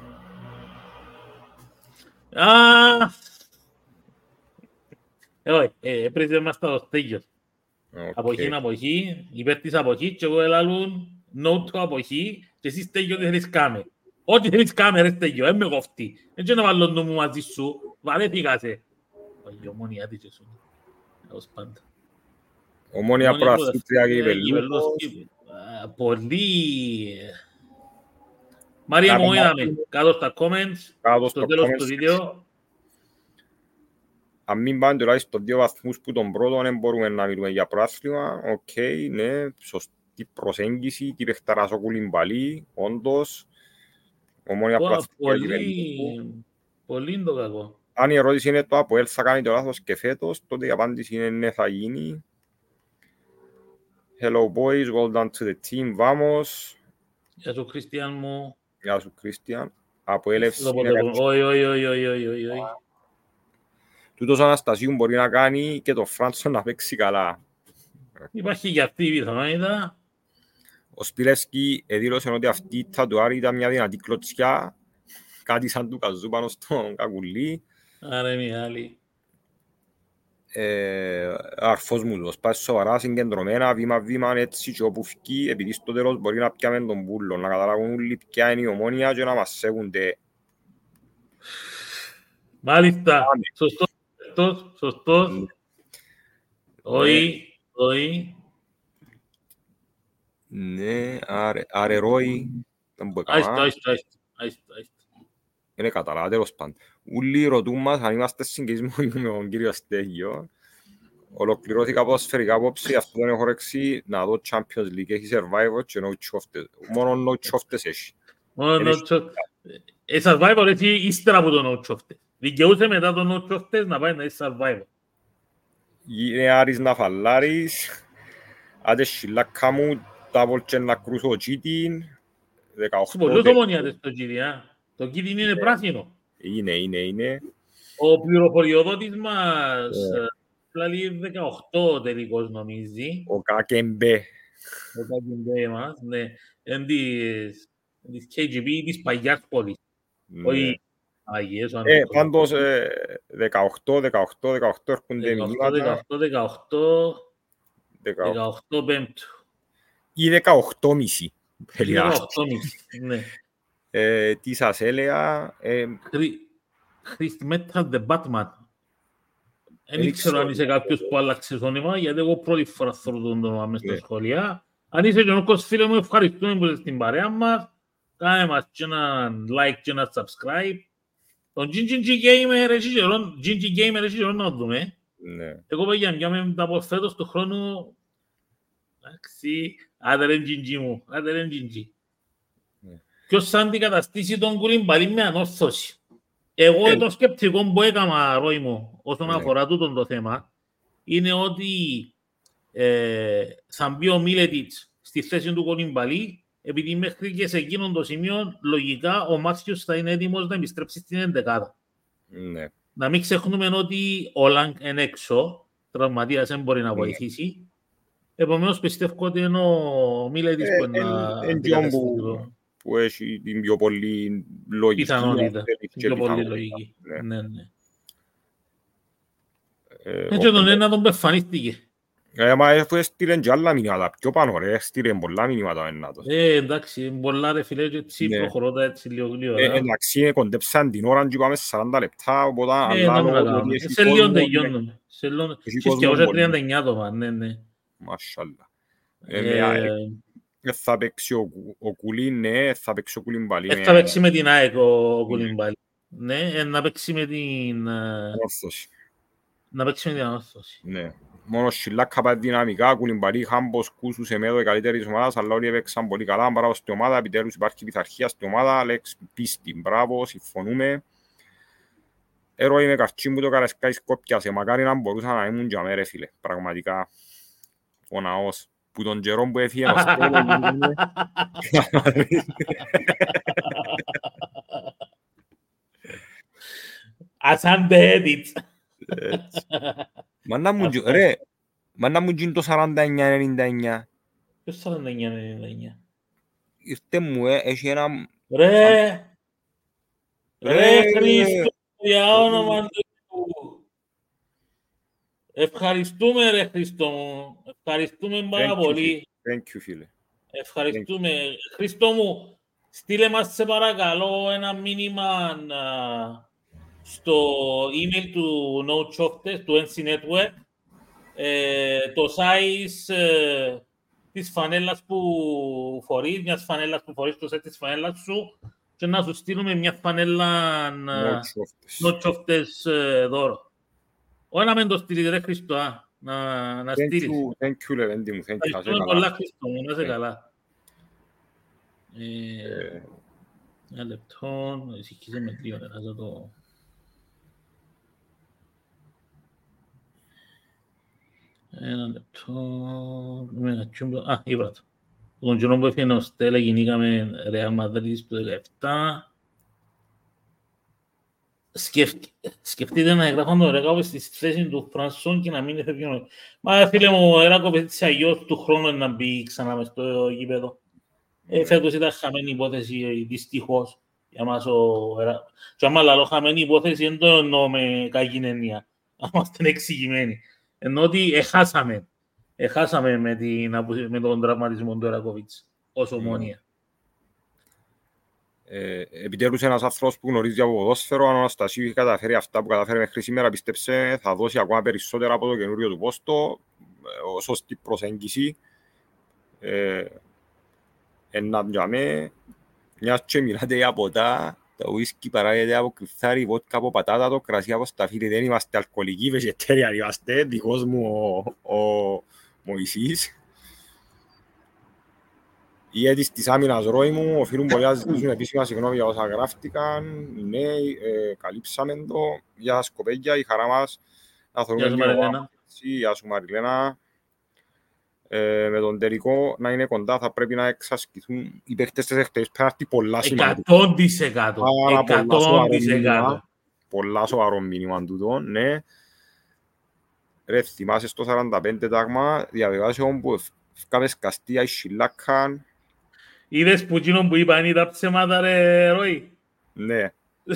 [SPEAKER 1] Όχι, πρέπει να είμαστε το στέγιος. Αποχή είναι αποχή, υπέρ της αποχής και εγώ ελάλουν no to αποχή και εσύ στέγιο δεν θέλεις κάμε. Ό,τι θέλεις κάμε ρε στέγιο, με κοφτεί. Έτσι να βάλω νου μου μαζί σου, βαρέθηκασε. Όχι, Ομόνοια τι και σου. Έως πάντα.
[SPEAKER 2] Ομόνοια προαθήτρια και Κυπελλούς.
[SPEAKER 1] Πολύ. Μαρία μου, είδαμε κάτω στα comments, στο τέλος του βίντεο.
[SPEAKER 2] Αν μην πάνε τουλάχιστον 2 βαθμούς που τον πρώτο, δεν μπορούμε να μιλούμε για προάθλημα. Οκ, ναι, σωστή προσέγγιση, τι παιχταράς ο Κουλιμπαλί, όντως. Ομόνοια προαθήτρια και Κυπελλούς.
[SPEAKER 1] Πολύ το κακό.
[SPEAKER 2] Αν η ερώτηση είναι το ΑΠΟΕΛ θα κάνει το λάθος και φέτος, τότε η απάντηση είναι ναι, θα γίνει. Hello boys, well done to the team, vamos.
[SPEAKER 1] Γεια σου Χριστιαν μου.
[SPEAKER 2] Γεια σου Χριστιαν. Από έλευση.
[SPEAKER 1] Όχι.
[SPEAKER 2] Τούτος ο Αναστασίου μπορεί να κάνει και το Φράντσο να παίξει καλά.
[SPEAKER 1] Υπάρχει και αυτή η πιθανότητα.
[SPEAKER 2] Ο Σπιλεύσκι δήλωσε ότι αυτή η τατουάρη ήταν μια δυνατή κλωτσιά. Κάτι σαν του καζού πάνω στον κακουλί.
[SPEAKER 1] Άρα είναι άλλη.
[SPEAKER 2] Αρφός μου το σπάσει σοβαρά, συγκεντρωμένα, βήμα-βήμα, έτσι και όπου φκεί, επειδή στο τέλος μπορεί να πιάμε τον πούλο, να καταλάβουν όλοι ποια είναι η Ομόνοια και να μας σέβονται.
[SPEAKER 1] Μάλιστα. Σωστός. Όχι.
[SPEAKER 2] Ναι, άρε Ρόι.
[SPEAKER 1] Άιστο.
[SPEAKER 2] Είναι καταλάβα, τέλος πάντων. Ούλοι ρωτούν μας αν είμαστε συγκεκριμοί με τον κύριο Στέγιο. Ολοκληρώθηκα από σφαιρικά απόψη, αυτό δεν έχω ρέξει να δω Champions League. Έχει Survivor και no τσόφτες. Μόνο no τσόφτες έχει.
[SPEAKER 1] Μόνο no τσόφτες. Survivor έχει ύστερα από το no τσόφτες. Δικαιούσε μετά το no τσόφτες να πάει να έχει Survivor.
[SPEAKER 2] Είναι Άρης να φαλάρεις. Άντε σιλάκα μου, τα βολτσε να κρούσω τσίτιν.
[SPEAKER 1] Πολλούς ομονιάτες το τσίτιν. Το τσίτιν είναι πράσινο.
[SPEAKER 2] Είναι.
[SPEAKER 1] Ο πληροφοριοδότης μας πλαλεί 18 τελικός νομίζει.
[SPEAKER 2] Ο Κακεμπέ.
[SPEAKER 1] Ο Κακεμπέ μας, ναι. Είναι της KGB της παγιάς πόλης. Όχι Αγίες.
[SPEAKER 2] Πάντως 18 έρχονται μηνύματα.
[SPEAKER 1] 18 πέμπτου.
[SPEAKER 2] Ή 18,5.
[SPEAKER 1] 18,5, ναι.
[SPEAKER 2] Τι σας έλεγα.
[SPEAKER 1] Christ Metal The Batman. Δεν ξέρω αν είσαι κάποιος που άλλαξε το όνομα, γιατί εγώ πρώτη φορά θέλω το όνομα μες στα σχολεία. Αν είσαι και ο φίλε μου, ευχαριστούμε που είσαι στην παρέα μας. Κάνε μας και ένα like και ένα subscribe. Τον Gingy Gamer έχει καιρό να δούμε. Εγώ πήγα μια μετά από φέτος του χρόνου. Εντάξει, άντε ρε Gingy μου, άντε ρε Gingy. Ποιος θα αντικαταστήσει τον Κουλιμπαλί με ανόρθωση. Εγώ το σκεπτικό που έκανα, Ρόι μου, όσον αφορά τούτο το θέμα, είναι ότι θα μπει ο Μίλετιτς στη θέση του Κολυμπαλί, επειδή μέχρι και σε εκείνον το σημείο, λογικά, ο Μάθιος θα είναι έτοιμος να επιστρέψει στην εντεκάδα.
[SPEAKER 2] Ναι.
[SPEAKER 1] Να μην ξεχνούμε ότι ο Λάγκ είναι έξω, τραυματίας δεν μπορεί να βοηθήσει. Επομένως, πιστεύω ότι είναι ο Μίλετιτς που είναι αντικαταστήσει
[SPEAKER 2] που έχει την πιο πολύ λογική.
[SPEAKER 1] Πιθανότητα. Την πιο πολύ λογική. Ναι. Έτσι τον ένα τον πεφανίστηκε.
[SPEAKER 2] Μα αφού έστειλεν και άλλα μηνύματα, πιο πάνω ρε, έστειλεν πολλά μηνύματα ο Εννάτος.
[SPEAKER 1] Εντάξει, πολλά ρε φίλε και έτσι προχωρώτα έτσι λίγο γλύωρα.
[SPEAKER 2] Εντάξει, κοντέψαν την ώρα και πάμε 40 λεπτά, οπότε
[SPEAKER 1] σε λίγο τελειώνουμε. Και εγώ σε 39 το πάνε, ναι.
[SPEAKER 2] Μασχάλα. Θα παίξει ο Κουλίν, ναι, θα παίξει ο Κουλιμπαλί.
[SPEAKER 1] Θα παίξει με την ΑΕΚ ο Κουλιμπαλί. Ναι, να παίξει με την
[SPEAKER 2] ανόρθωση.
[SPEAKER 1] Να παίξει με την ανόρθωση.
[SPEAKER 2] Ναι. Μόνο Σιλάκα πάει δυναμικά, Κουλιμπαλί, Χάμπος, Κούσου, Σεμέδο, η καλύτερη της ομάδας, αλλά όλοι έπαιξαν πολύ καλά, μπράβο στην ομάδα, επιτέλους υπάρχει πειθαρχία στην ομάδα, Λέξ πίστη, μπράβο, συμφωνούμε. Ερώτημα με καρτσί μου το Καρασκάι Σκόπιασε, μακάρι να μπορούσα να ήμουν για μέ, φίλε, πραγματικά, ο ναός. Που τον καιρό που έφυγε ο Σκόπος
[SPEAKER 1] Ασάντε edits.
[SPEAKER 2] Μάνα μου γίνει το 49-99.
[SPEAKER 1] Ποιος 49-99?
[SPEAKER 2] Ήρθε μου, έχει ένα...
[SPEAKER 1] Ρε Χρήστο, για όνομα του. Ευχαριστούμε ρε Χρήστο μου. Ευχαριστούμε πάρα πολύ.
[SPEAKER 2] Thank you, φίλε.
[SPEAKER 1] Ευχαριστούμε. Χρήστο μου, στείλε μας σε παρακαλώ ένα μήνυμα στο email του No Choftes, του NC Network, το size της φανέλας που φορείς, μιας φανέλας που φορείς, το set της φανέλας σου και να σου στείλουμε μια φανέλα No Choftes δώρο. Όλα με το στείλει ρε Χριστό, να στείλεις.
[SPEAKER 2] Thank you, Λεβέντη μου.
[SPEAKER 1] Ευχαριστούμε πολλά, Χριστό μου, να είσαι καλά. Ένα λεπτό, ησυχήσε με λίγο, να το... Ένα λεπτό... Α, είπα το. Τον καιρό που έφυγε ο Στέλλα γινήκαμε Ρεάλ Μαδρίτης του 2017. Σκεφτείτε να εγγράφαν τον Ρεκάβο στη θέση του Φρανσόν και να μην έφευγε. Μα φίλε μου, ο Ράκοβιτς της Αγιώς του χρόνου να μπει ξανά μες στο γήπεδο. Φέτος ήταν χαμένη υπόθεση, δυστυχώς. Για μας και άμα λαλώ χαμένη υπόθεση, δεν το εννοώ με κακή έννοια. Είμαστε εξηγημένοι. Ενώ ότι εχάσαμε με τον τραυματισμό του Ράκοβιτς ως Ομόνια.
[SPEAKER 2] Επιτέλους ένας άνθρωπος που γνωρίζει από ποδόσφαιρο, αν ο Αναστασίου έχει καταφέρει αυτά που καταφέρει μέχρι σήμερα, πίστεψε, θα δώσει ακόμα περισσότερα από το καινούριο του πόστο, σωστή προσέγγιση. Ένα μιαμέ, μιας και μιλάτε για ποτά, το ουίσκι παράγεται από κρυφθάρι, βότκα από πατάτα, το κρασί από σταφύλι, δεν είμαστε αλκοολικοί, βεζιτέριαν είμαστε, δικός μου ο Μωυσής. Οι αίτης της άμυνας ροή μου οφείλουν πολύ να ζητήσουν επίσημα συγγνώμη για όσα γράφτηκαν. Ναι, καλύψαμε το. Γεια σας κοπέγια, η χαρά μας να θεωρούμε λίγο. Γεια σου Μαριλένα. Με τον τελικό να είναι κοντά θα πρέπει να εξασκηθούν οι παίκτες της εκτελής πέναρτη πολλά σημαντικά.
[SPEAKER 1] 100%.
[SPEAKER 2] Πολλά σοβαρό μήνυμα τούτο, ναι. Ρε, θυμάσαι στο 45 τάγμα, διαβεβάσει όπου ευκάβες Καστία, η Σιλάκαν.
[SPEAKER 1] Είδες που εκείνον που είπαν ήταν ψέματα ρε Ρόι.
[SPEAKER 2] Ναι.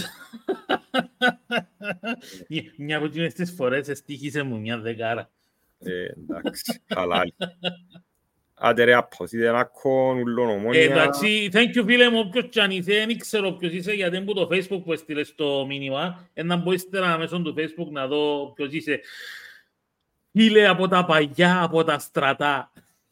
[SPEAKER 1] Μια από εκείνες τις φορές εστίχησε μου μια δεκάρα.
[SPEAKER 2] Εντάξει, χαλάλι. Άντε ρε απόθείτε να κον ούλον Ομόνια.
[SPEAKER 1] Εντάξει, thank you φίλε μου, όποιος κι αν είσαι, δεν ξέρω ποιος είσαι, γιατί είναι που το Facebook που έστειλες το μήνυμα, να μπω ύστερα μέσω του Facebook να δω ποιος είσαι. Φίλε από τα παγιά, από τα στρατά.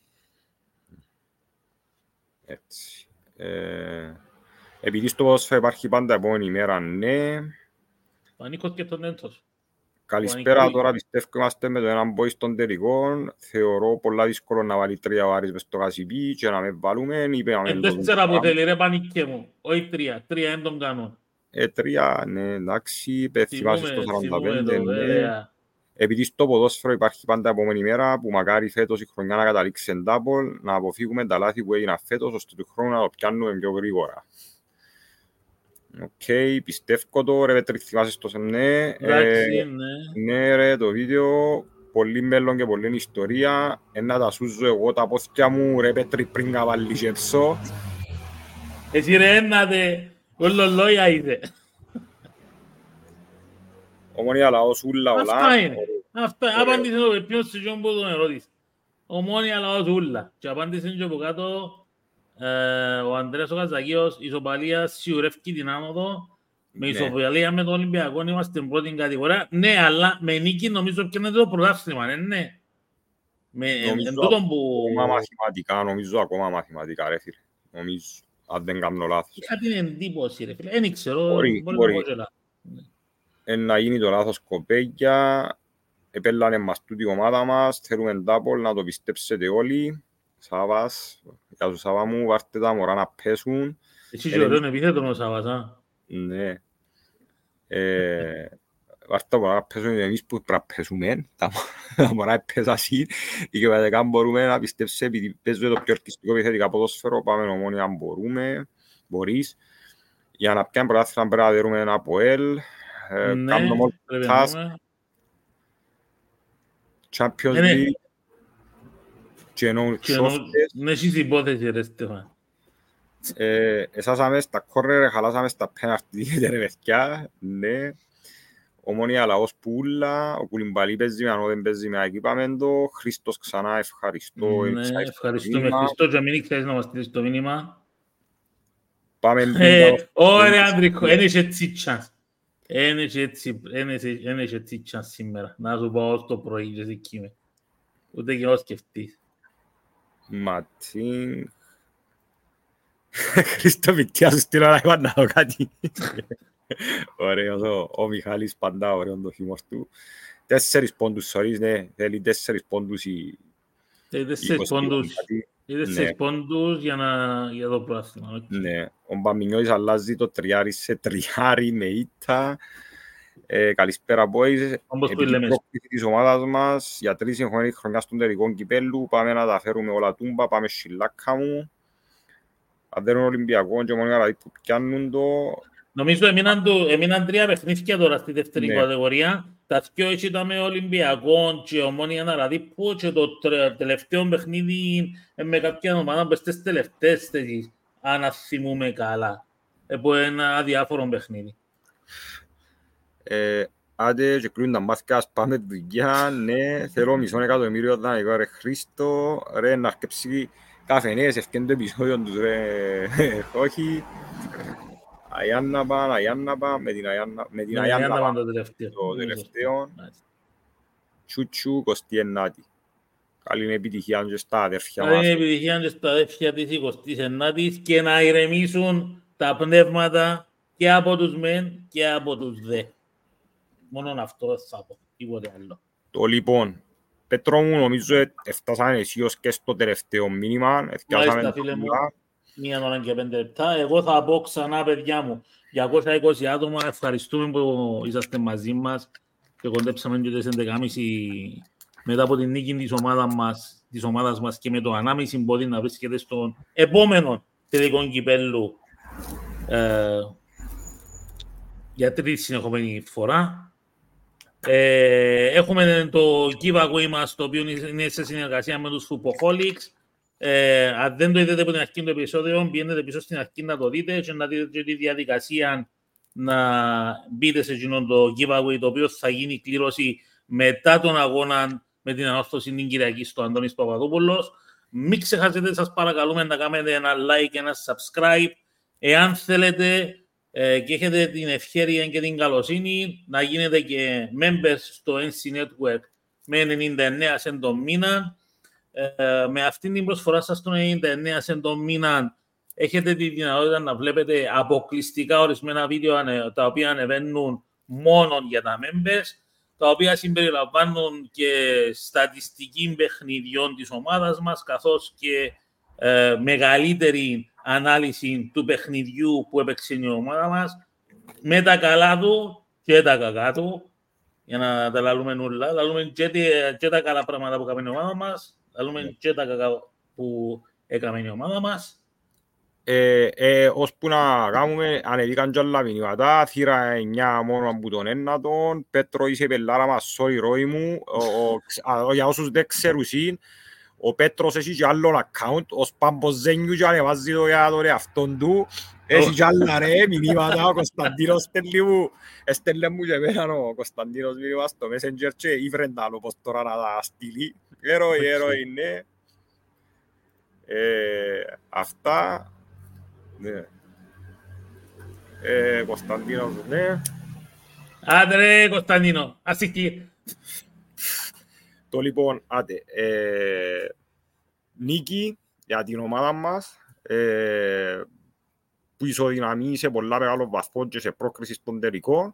[SPEAKER 2] Έτσι. Επειδή στο ποδόσφαιρο υπάρχει πάντα επόμενη ημέρα, ναι.
[SPEAKER 1] Ο Νίκος και τον Έντος.
[SPEAKER 2] Καλησπέρα, τώρα πιστεύω είμαστε με το έναν boy στον τελικό. Θεωρώ πολλά δύσκολο να βάλει 3 ο Άρης μες στο Κασιπί και να με βάλουμε.
[SPEAKER 1] Τέσσερα που θέλει ρε πανίκε μου. Όχι 3 δεν τον κάνω.
[SPEAKER 2] 3, ναι, εντάξει, θυμάσαι στο 45, ναι. Επειδή στο ποδόσφαιρο υπάρχει πάντα επόμενη μέρα, που μακάρι φέτος η χρονιά να καταλήξει εν double, να αποφύγουμε τα λάθη που έγιναν φέτος, ώστε του χρόνου να το πιάνουμε πιο γρήγορα. Οκ, πιστεύω το, ρε Πέτρη, θυμάσαι στο ναι.
[SPEAKER 1] Εντάξει,
[SPEAKER 2] ναι ρε, το βίντεο, πολύ μέλλον και πολύ ιστορία. Να τα σούζω εγώ τα πόθηκια μου, ρε Πέτρη, πριν καβαλισέψω.
[SPEAKER 1] Εσύ ρε ένατε, ολολόγια είδε.
[SPEAKER 2] Ομόνια λαός ούλα όλα.
[SPEAKER 1] Αυτά είναι. Αυτά. Απάντησε το ποιον σε ποιον που τον ερώτησε. Ομόνια λαός ούλα. Και απάντησε και από κάτω ο Ανδρέας ο Καζακίος, ισοπαλία σιουρεύκει την άνοδο. Με ισοπαλία με τον Ολυμπιακό είμαστε στην πρώτη κατηγορία. Ναι, αλλά με νίκη νομίζω πιάνεται το πρωτάθλημα, ναι.
[SPEAKER 2] Νομίζω ακόμα μαθηματικά, ρε φίλε. Νομίζω, αν δεν κάνω λάθος.
[SPEAKER 1] Είχα την εντύπωση, ρε φίλε. Δεν ξέρω,
[SPEAKER 2] μπορεί να γίνει το λάθος κοπέγια. Επέλανε μας τούτη η ομάδα μας. Θέλουμε double, να το πιστέψετε όλοι. Σάβας, για του Σάβα μου, βάρτε τα μωρά να πέσουν.
[SPEAKER 1] Εσύ και ωραίον επίθετον ο Σάβας, α.
[SPEAKER 2] Ναι. Βάρτε τα μωρά να πέσουν, εμείς που πρέπει να πέσουμε, τα μωρά πέσασαν. Και παιδικά μπορούμε να πιστέψετε, επειδή παίζουμε το πιο ορκιστικό επιθετικά ποδόσφαιρο, πάμε Ομόνια αν μπορούμε, μπορείς. Για να πιάνει πρωτάθλημα πρέπει να δέρουμε ένα από ελ.
[SPEAKER 1] Ναι, πρέπει να δούμε.
[SPEAKER 2] Champions League.
[SPEAKER 1] Ναι, εσείς υπόθεση ρε Στέφαν.
[SPEAKER 2] Εσάσαμε στα κόρνερ, χαλάσαμε στα πέναρτι, ρε παιδιά, ναι. Ομόνια λαός πουλά, ο Κουλιμπαλί παίζει με, αν δεν παίζει με, εκεί πάμε το. Χρήστος ξανά, ευχαριστώ.
[SPEAKER 1] Ναι, ευχαριστούμε Χρήστο και μην ξέρεις να μας στείλεις το μήνυμα.
[SPEAKER 2] Πάμε.
[SPEAKER 1] Ωραία Ανδρικό, ένιξε έτσι τσάνς. Ένιξε έτσι τσάνς σήμερα. Να σου πάω στο πρωί και εσύ κείμε. Ούτε και να σκεφτείς.
[SPEAKER 2] Ματσίνγκ. Χρήστο Μητιά σου στείλω να είπα να δω κάτι. Ωραίος ο Μιχάλης πάντα ωραίο το χιούμορ του. 4 πόντους, sorry, ναι, θέλει 4 πόντους ή
[SPEAKER 1] 4 πόντους για το πράσινο.
[SPEAKER 2] Ναι, ο Μπαμινιώτης αλλάζει το τριάρι σε τριάρι με ήττα. Καλησπέρα boys, επειδή πρόκληση της ομάδας μας για 3 συγχρονική χρονιά στον τελικό κυπέλλου, πάμε να τα φέρουμε όλα τούμπα, πάμε Σιλάκα μου. Αν δεν είναι Ολυμπιακό και μόνο δηλαδή που πιάνουν το...
[SPEAKER 1] Νομίζω έμειναν 3 παιχνίδια τώρα στη δεύτερη κατηγορία. Τα 2 ήταν με Ολυμπιακό και Ομόνια Ναραδίππο και το τελευταίο παιχνίδι με κάποια ομάδα που στις τελευταίες θέσεις, αν θυμούμε καλά, από ένα αδιάφορο παιχνίδι.
[SPEAKER 2] Άντε και κλείνουν τα μάθηκα, ας πάμε δουλειά, ναι, θέλω $500,000 δανεικό ρε Χρήστο, ρε να αρκεψεί καφενές, ευκαιρία το επεισόδιο τους ρε, όχι. Αγιάνναπα, με την Αγιάνναπα
[SPEAKER 1] το τελευταίο.
[SPEAKER 2] Τσούτσου 29η. Καλή επιτυχία και στα αδέρφια μας.
[SPEAKER 1] Καλή επιτυχία και στα αδέρφια της 29ης και να ηρεμήσουν τα πνεύματα και από τους μεν και από τους δε. Μόνον αυτό θα πω, τίποτε άλλο.
[SPEAKER 2] Το λοιπόν, Πέτρο μου, νομίζω έφτασαν εσείς και στο τελευταίο μήνυμα.
[SPEAKER 1] Μάλιστα φίλε μου, 1 ώρα και 5 λεπτά. Εγώ θα πω ξανά, παιδιά μου, 220 άτομα, ευχαριστούμε που είσαστε μαζί μας και κοντέψαμε και τις 11.30 μετά από την νίκη της ομάδας μας και με το ανάμιση μπορεί να βρίσκεται στον επόμενο τελικό κυπέλλου για τρίτη συνεχόμενη φορά. Έχουμε το giveaway μας, το οποίο είναι σε συνεργασία με τους Footballholics. Αν δεν το είδατε από την αρχή του επεισόδιο, μπαίνετε πίσω στην αρχή να το δείτε και να δείτε και τη διαδικασία να μπείτε σε εκείνο το giveaway, το οποίο θα γίνει κλήρωση μετά τον αγώνα με την ανόρθωση την Κυριακή στο Αντώνης Παπαδόπουλος. Μην ξεχάσετε, σας παρακαλούμε, να κάνετε ένα like και ένα subscribe. Εάν θέλετε και έχετε την ευχέρεια και την καλοσύνη να γίνετε και members στο NC Network με 99 cent το μήνα. Με αυτήν την προσφορά σας των 99 cent το μήνα έχετε τη δυνατότητα να βλέπετε αποκλειστικά ορισμένα βίντεο τα οποία ανεβαίνουν μόνο για τα members, τα οποία συμπεριλαμβάνουν και στατιστική παιχνιδιών της ομάδας μας, καθώς και μεγαλύτερη ανάλυση του παιχνιδιού που έπαιξε η ομάδα μας, με τα καλά του και τα κακά του, για να τα λαλούμε νουλά. Λαλούμε και τα καλά πράγματα που έκαμε η ομάδα μας, λαλούμε και τα κακά που έκαμε η ομάδα μας.
[SPEAKER 2] Ώσπου να κάνουμε, ανεβήκαν και άλλα μηνύματα, θύρα 9 μόνο από τον ένατον. Πέτρο, είσαι πελάρα μας, sorry Ρόι μου. Για όσους δεν ξέρουν, ο Πέτρος έχει και άλλον account, ο Σπαμποζένιου και ανεβάζει το για τον εαυτόν του. Έχει και άλλα ρε μηνύματα, ο Κωνσταντίνος στέλνε μου και εμένα ο Κωνσταντίνος μηνύμα στο Messenger και ήφρεν τα άλλο πως τώρα να τα στείλει. Ερώ είναι. Αυτά. Ναι. Κωνσταντίνος, ναι.
[SPEAKER 1] Άντε ρε Κωνσταντίνο, ασύχτη.
[SPEAKER 2] Το λοιπόν, άντε, νίκη για την ομάδα μας, που ισοδυναμεί σε πολλά μεγάλο βαθμό και σε πρόκριση στον τελικό.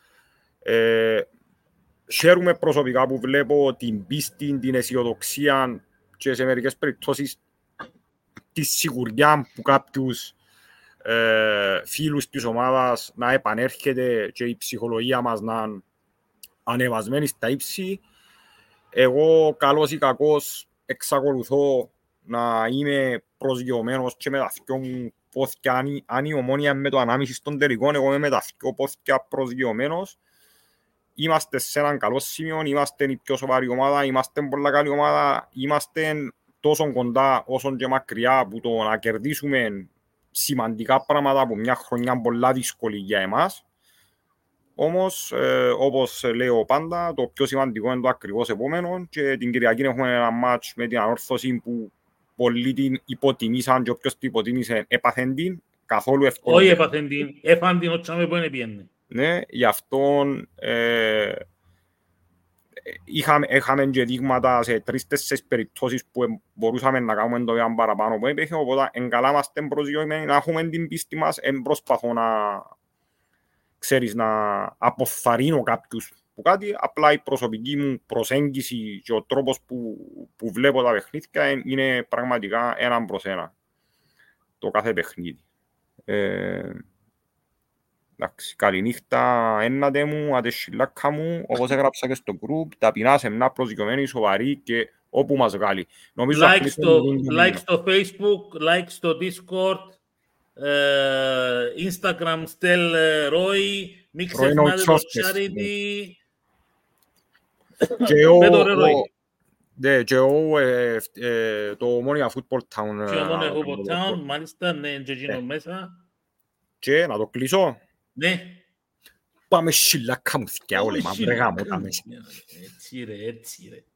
[SPEAKER 2] Χαίρομαι προσωπικά που βλέπω την πίστη, την αισιοδοξία και σε μερικές περιπτώσεις τη σιγουριά που κάποιους φίλους της ομάδας να επανέρχεται και η ψυχολογία μας να είναι ανεβασμένη στα ύψη. Εγώ καλός ή κακός εξακολουθώ να είμαι προσγειωμένος και με τα δυο μου πόθηκια. Αν η Ομόνοια με το ανάμιση στον τελικό, εγώ είμαι με τα δυο πόθηκια προσγειωμένος. Είμαστε σε έναν καλό σημείο, είμαστε η πιο σοβαρή ομάδα, είμαστε πολλά καλή ομάδα, είμαστε τόσο κοντά όσο και μακριά από το να κερδίσουμε σημαντικά πράγματα από μια χρονιά πολλά δύσκολη για εμάς. Όμως, όπως λέω πάντα, το πιο σημαντικό είναι το ακριβώς επόμενο και την Κυριακή έχουμε ένα μάτς με την Ανόρθωση που πολλοί την υποτιμήσαν και όποιος την υποτίμησε έπαθεν την, καθόλου εύκολα.
[SPEAKER 1] Όχι έπαθεν την, έφαν την ότσαμε που είναι πιένε.
[SPEAKER 2] Ναι, γι' αυτό είχαμε και δείγματα σε 3-4 περιπτώσεις που μπορούσαμε να κάνουμε το ένα παραπάνω που έπαιχε, οπότε εγκαλά είμαστε προσγειωμένοι να έχουμε την πίστη μας, προσπαθώ να αποθαρρύνω κάποιους που κάτι, απλά η προσωπική μου προσέγγιση και ο τρόπος που βλέπω τα παιχνίδια είναι πραγματικά 1-1 το κάθε παιχνίδι. Εντάξει, καληνύχτα ένατε μου, ατεσχυλάκα μου, όπως έγραψα και στο group, ταπεινά, σεμνά, προσγειωμένοι, σοβαροί και όπου μας βγάλει.
[SPEAKER 1] Like στο Facebook, like στο Discord, Instagram, Stel Roy, μην ξεχνάτε το Charity.
[SPEAKER 2] Και το Ομόνοια Football Town.
[SPEAKER 1] Και Ομόνοια Football Town, μάλιστα, ναι, και γίνω μέσα.
[SPEAKER 2] Και να το κλείσω.
[SPEAKER 1] Ναι.
[SPEAKER 2] Πάμε σιλάκα μου θυκιά όλα, μα βρεγά μου τα μέσα.
[SPEAKER 1] Έτσι ρε.